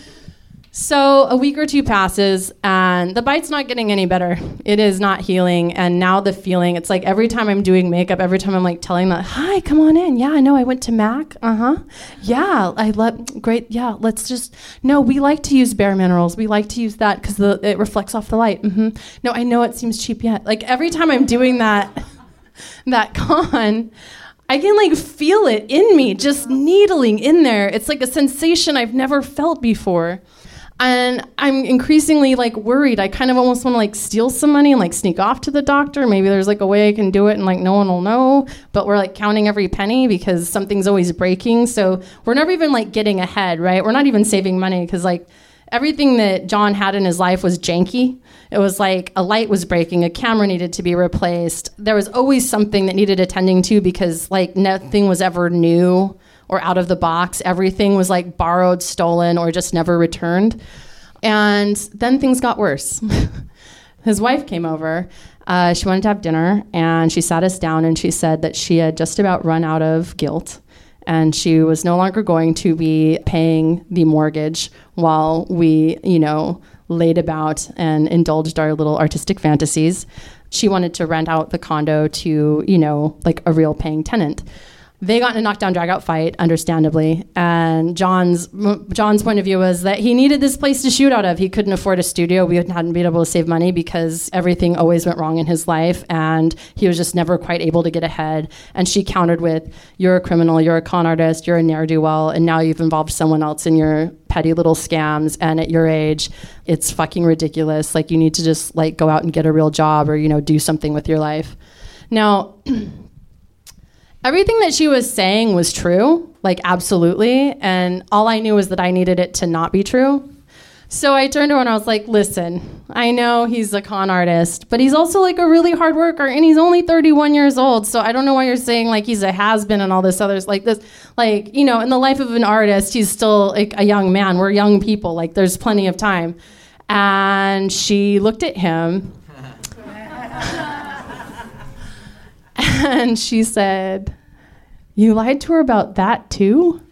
So a week or two passes, and the bite's not getting any better. It is not healing, and now the feeling, it's like every time I'm doing makeup, every time I'm like telling them, hi, come on in. Yeah, I know, I went to Mac. Uh-huh. Yeah, I let, great, yeah, let's just, no, we like to use Bare Minerals. We like to use that because it reflects off the light. Mm-hmm. No, I know it seems cheap yet. Like every time I'm doing that, that con, I can like feel it in me, just needling in there. It's like a sensation I've never felt before. And I'm increasingly like worried. I kind of almost want to like steal some money and like sneak off to the doctor. Maybe there's like a way I can do it and like no one will know. But we're like counting every penny because something's always breaking. So we're never even like getting ahead, right? We're not even saving money because like everything that John had in his life was janky. It was like a light was breaking, a camera needed to be replaced. There was always something that needed attending to because like nothing was ever new or out of the box. Everything was like borrowed, stolen, or just never returned. And then things got worse. His wife came over. Uh, she wanted to have dinner, and she sat us down, and she said that she had just about run out of guilt, and she was no longer going to be paying the mortgage while we, you know, laid about and indulged our little artistic fantasies. She wanted to rent out the condo to, you know, like a real paying tenant. They got in a knockdown, drag-out fight, understandably, and John's John's point of view was that he needed this place to shoot out of. He couldn't afford a studio. We hadn't been able to save money because everything always went wrong in his life, and he was just never quite able to get ahead. And she countered with, you're a criminal, you're a con artist, you're a ne'er-do-well, and now you've involved someone else in your petty little scams, and at your age, it's fucking ridiculous. Like, you need to just, like, go out and get a real job or, you know, do something with your life. Now... Everything that she was saying was true, like absolutely, and all I knew was that I needed it to not be true. So I turned to her and I was like, listen, I know he's a con artist, but he's also like a really hard worker, and he's only thirty-one years old, so I don't know why you're saying like he's a has-been and all this others like this. Like, you know, in the life of an artist, he's still like a young man. We're young people, like there's plenty of time. And she looked at him and she said, you lied to her about that too?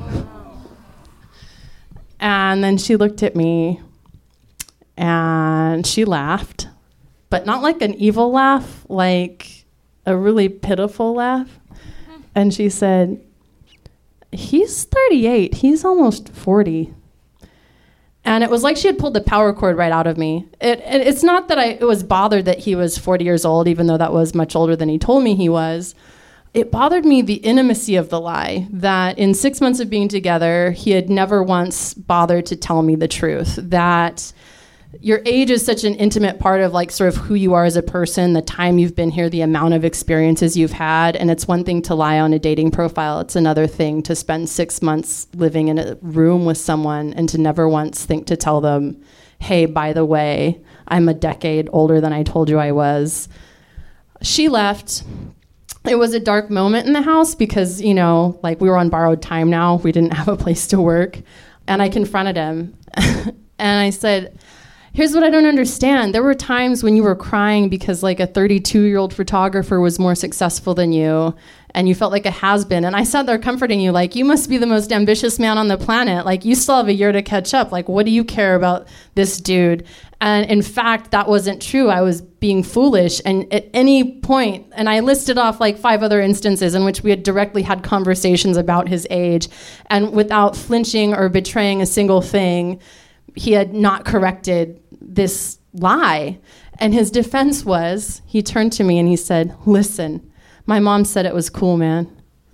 And then she looked at me and she laughed, but not like an evil laugh, like a really pitiful laugh. And she said, he's thirty-eight, he's almost forty. And it was like she had pulled the power cord right out of me. It, it, it's not that I was bothered that he was forty years old, even though that was much older than he told me he was. It bothered me the intimacy of the lie, that in six months of being together, he had never once bothered to tell me the truth, that your age is such an intimate part of like sort of who you are as a person, the time you've been here, the amount of experiences you've had. And it's one thing to lie on a dating profile. It's another thing to spend six months living in a room with someone and to never once think to tell them, hey, by the way, I'm a decade older than I told you I was. She left. It was a dark moment in the house because, you know, like we were on borrowed time now. We didn't have a place to work. And I confronted him. And I said, here's what I don't understand. There were times when you were crying because like a thirty-two-year-old photographer was more successful than you, and you felt like a has-been. And I sat there comforting you, like, you must be the most ambitious man on the planet. Like, you still have a year to catch up. Like, what do you care about this dude? And in fact, that wasn't true. I was being foolish. And at any point, and I listed off like five other instances in which we had directly had conversations about his age, and without flinching or betraying a single thing, he had not corrected this lie. And his defense was, he turned to me and he said, listen, my mom said it was cool, man.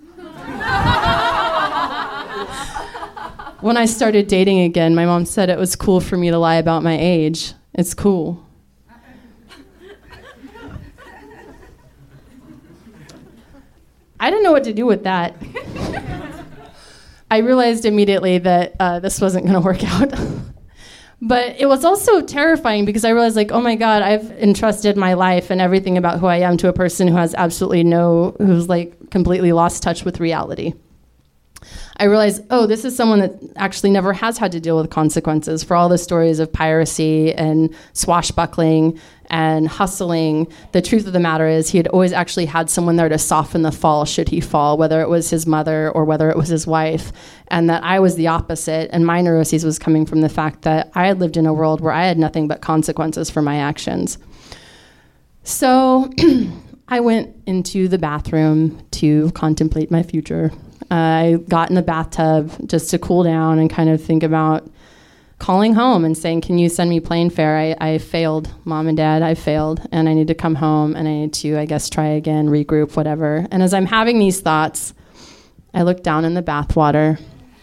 When I started dating again, my mom said it was cool for me to lie about my age. It's cool. I didn't know what to do with that. I realized immediately that uh, this wasn't going to work out. But it was also terrifying because I realized, like, oh my God, I've entrusted my life and everything about who I am to a person who has absolutely no, who's like completely lost touch with reality. I realized, oh, this is someone that actually never has had to deal with consequences for all the stories of piracy and swashbuckling and hustling. The truth of the matter is he had always actually had someone there to soften the fall should he fall, whether it was his mother or whether it was his wife, and that I was the opposite. And my neuroses was coming from the fact that I had lived in a world where I had nothing but consequences for my actions. So I went into the bathroom to contemplate my future. I got in the bathtub just to cool down and kind of think about calling home and saying, can you send me plane fare? I, I failed, Mom and Dad, I failed, and I need to come home, and I need to, I guess, try again, regroup, whatever. And as I'm having these thoughts, I look down in the bathwater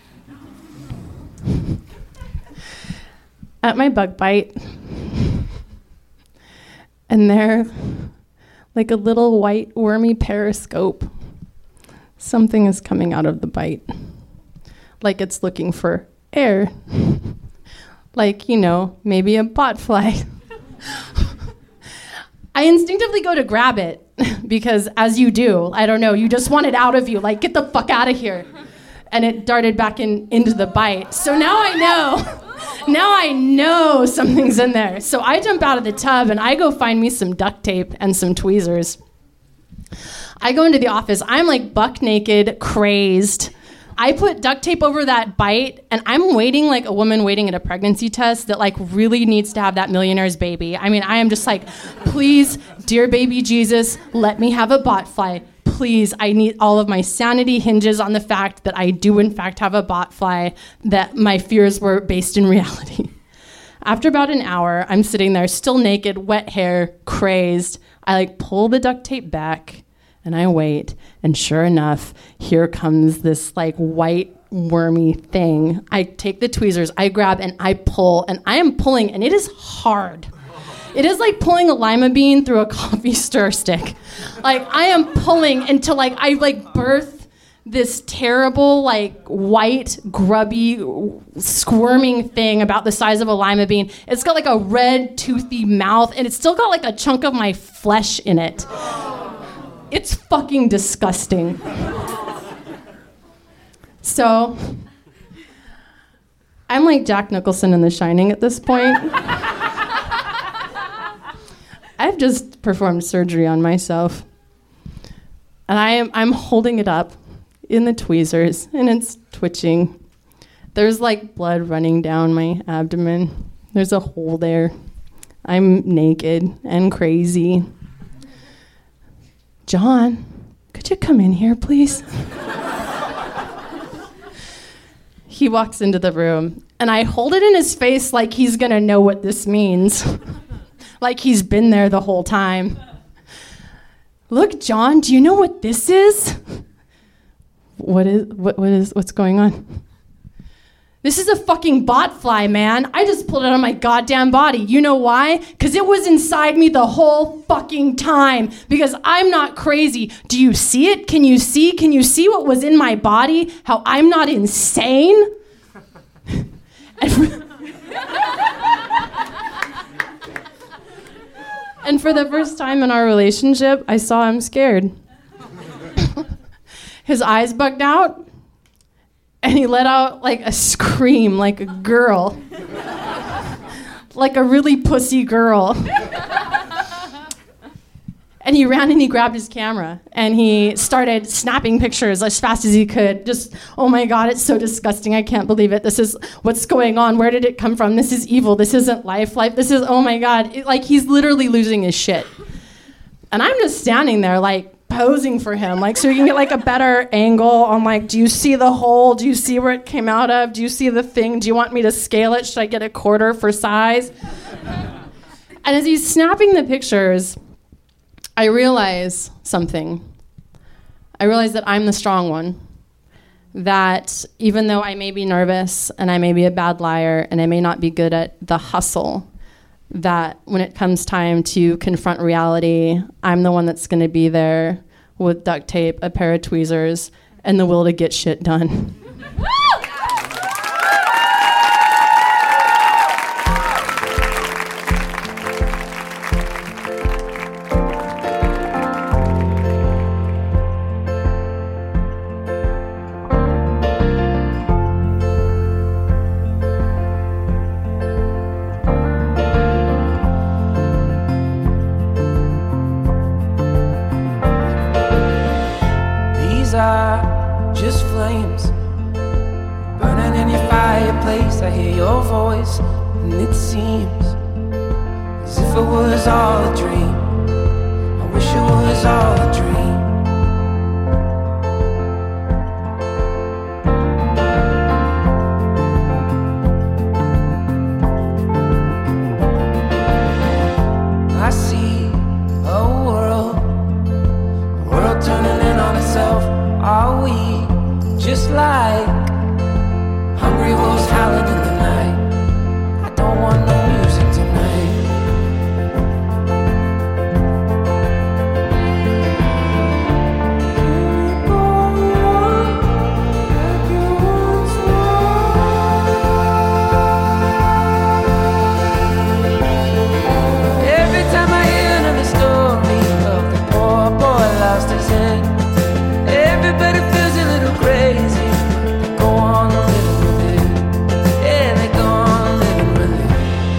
at my bug bite, and there, like a little white wormy periscope, something is coming out of the bite, like it's looking for air. Like, you know, maybe a botfly. I instinctively go to grab it because, as you do, I don't know, you just want it out of you, like, get the fuck out of here. And it darted back in into the bite. So now I know, now I know something's in there. So I jump out of the tub and I go find me some duct tape and some tweezers. I go into the office, I'm like buck naked, crazed. I put duct tape over that bite, and I'm waiting like a woman waiting at a pregnancy test that like really needs to have that millionaire's baby. I mean, I am just like, please, dear baby Jesus, let me have a botfly. Please, I need, all of my sanity hinges on the fact that I do in fact have a botfly, that my fears were based in reality. After about an hour, I'm sitting there still naked, wet hair, crazed. I like pull the duct tape back. And I wait, and sure enough, here comes this like white wormy thing. I take the tweezers, I grab, and I pull, and I am pulling, and it is hard. It is like pulling a lima bean through a coffee stir stick. Like, I am pulling until like I like birth this terrible like white, grubby, squirming thing about the size of a lima bean. It's got like a red, toothy mouth, and it's still got like a chunk of my flesh in it. It's fucking disgusting. So, I'm like Jack Nicholson in The Shining at this point. I've just performed surgery on myself. And I am, I'm holding it up in the tweezers, and it's twitching. There's like blood running down my abdomen. There's a hole there. I'm naked and crazy. John, could you come in here, please? He walks into the room, and I hold it in his face like he's gonna know what this means. Like he's been there the whole time. Look, John, do you know what this is? What is, what, what is, what's going on? This is a fucking botfly, man. I just pulled it out of my goddamn body. You know why? Because it was inside me the whole fucking time. Because I'm not crazy. Do you see it? Can you see? Can you see what was in my body? How I'm not insane? and, for, and for the first time in our relationship, I saw him scared. His eyes bugged out. And he let out like a scream, like a girl. Like a really pussy girl. And he ran and he grabbed his camera. And he started snapping pictures as fast as he could. Just, oh my God, it's so disgusting. I can't believe it. This is what's going on. Where did it come from? This is evil. This isn't life. Life, this is, oh my God. It, like, he's literally losing his shit. And I'm just standing there like, posing for him, like, so you can get like a better angle on like, do you see the hole? Do you see where it came out of? Do you see the thing? Do you want me to scale it? Should I get a quarter for size? And as he's snapping the pictures, I realize something. I realize that I'm the strong one. That even though I may be nervous and I may be a bad liar and I may not be good at the hustle, that when it comes time to confront reality, I'm the one that's going to be there with duct tape, a pair of tweezers, and the will to get shit done. Just flames burning in your fireplace. I hear your voice, and it seems as if it was all a dream. I wish it was all a dream. I see a world, a world turning in on itself. Are we just like hungry wolves howling in the night? I don't want no music tonight. Every time I hear another story of the poor boy lost his head, everybody feels a little crazy. They go on living with it. Yeah, they go on living with it.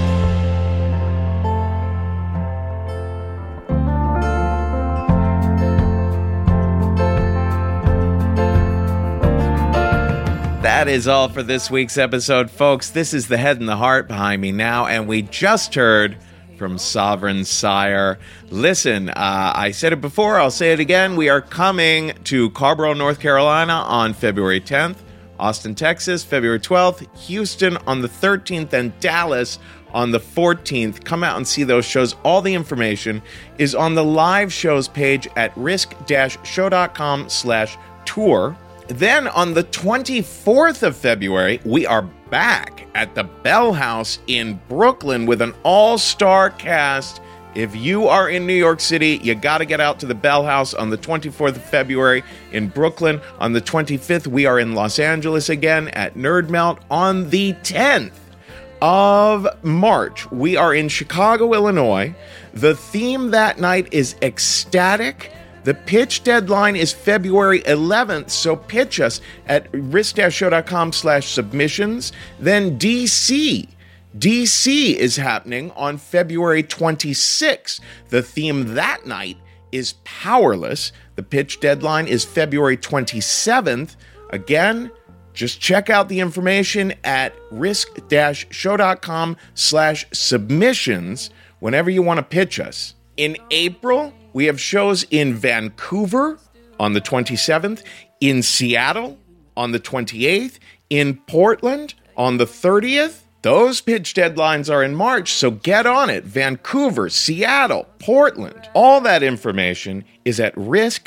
That is all for this week's episode, folks. This is The Head and the Heart behind me now, and we just heard from Sovereign Sire. Listen, uh, I said it before, I'll say it again. We are coming to Carrboro, North Carolina on February tenth, Austin, Texas, February twelfth, Houston on the thirteenth, and Dallas on the fourteenth. Come out and see those shows. All the information is on the live shows page at risk-show.com slash tour. Then on the twenty-fourth of February, we are back at the Bell House in Brooklyn with an all-star cast. If you are in New York City, you got to get out to the Bell House on the twenty-fourth of February in Brooklyn. On the twenty-fifth, we are in Los Angeles again at Nerd Melt. On the tenth of March, we are in Chicago, Illinois. The theme that night is ecstatic. The pitch deadline is February eleventh, so pitch us at risk-show.com slash submissions. Then D C. D C is happening on February twenty-sixth. The theme that night is powerless. The pitch deadline is February twenty-seventh. Again, just check out the information at risk-show.com slash submissions whenever you want to pitch us. In April, we have shows in Vancouver on the twenty-seventh, in Seattle on the twenty-eighth, in Portland on the thirtieth. Those pitch deadlines are in March, so get on it. Vancouver, Seattle, Portland. All that information is at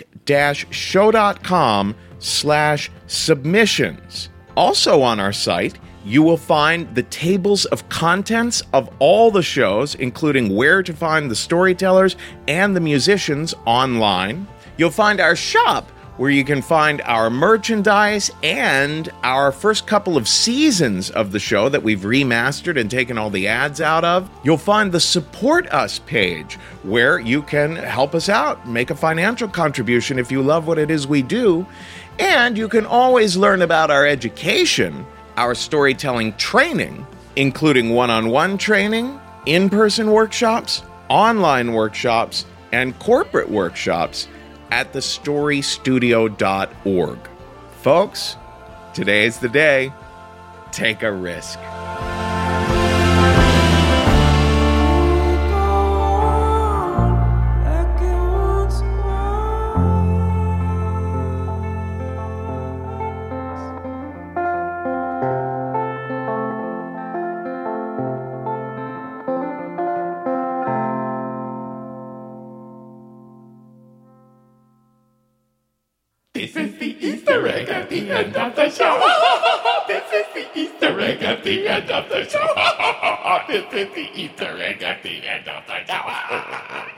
risk-show.com slash submissions. Also on our site, you will find the tables of contents of all the shows, including where to find the storytellers and the musicians online. You'll find our shop, where you can find our merchandise and our first couple of seasons of the show that we've remastered and taken all the ads out of. You'll find the Support Us page, where you can help us out, make a financial contribution if you love what it is we do. And you can always learn about our education, our storytelling training, including one-on-one training, in-person workshops, online workshops, and corporate workshops at the story studio dot org. Folks, today's the day. Take a risk. This is the Easter egg at the end of the show. This is the Easter egg at the end of the show. This is the Easter egg at the end of the show.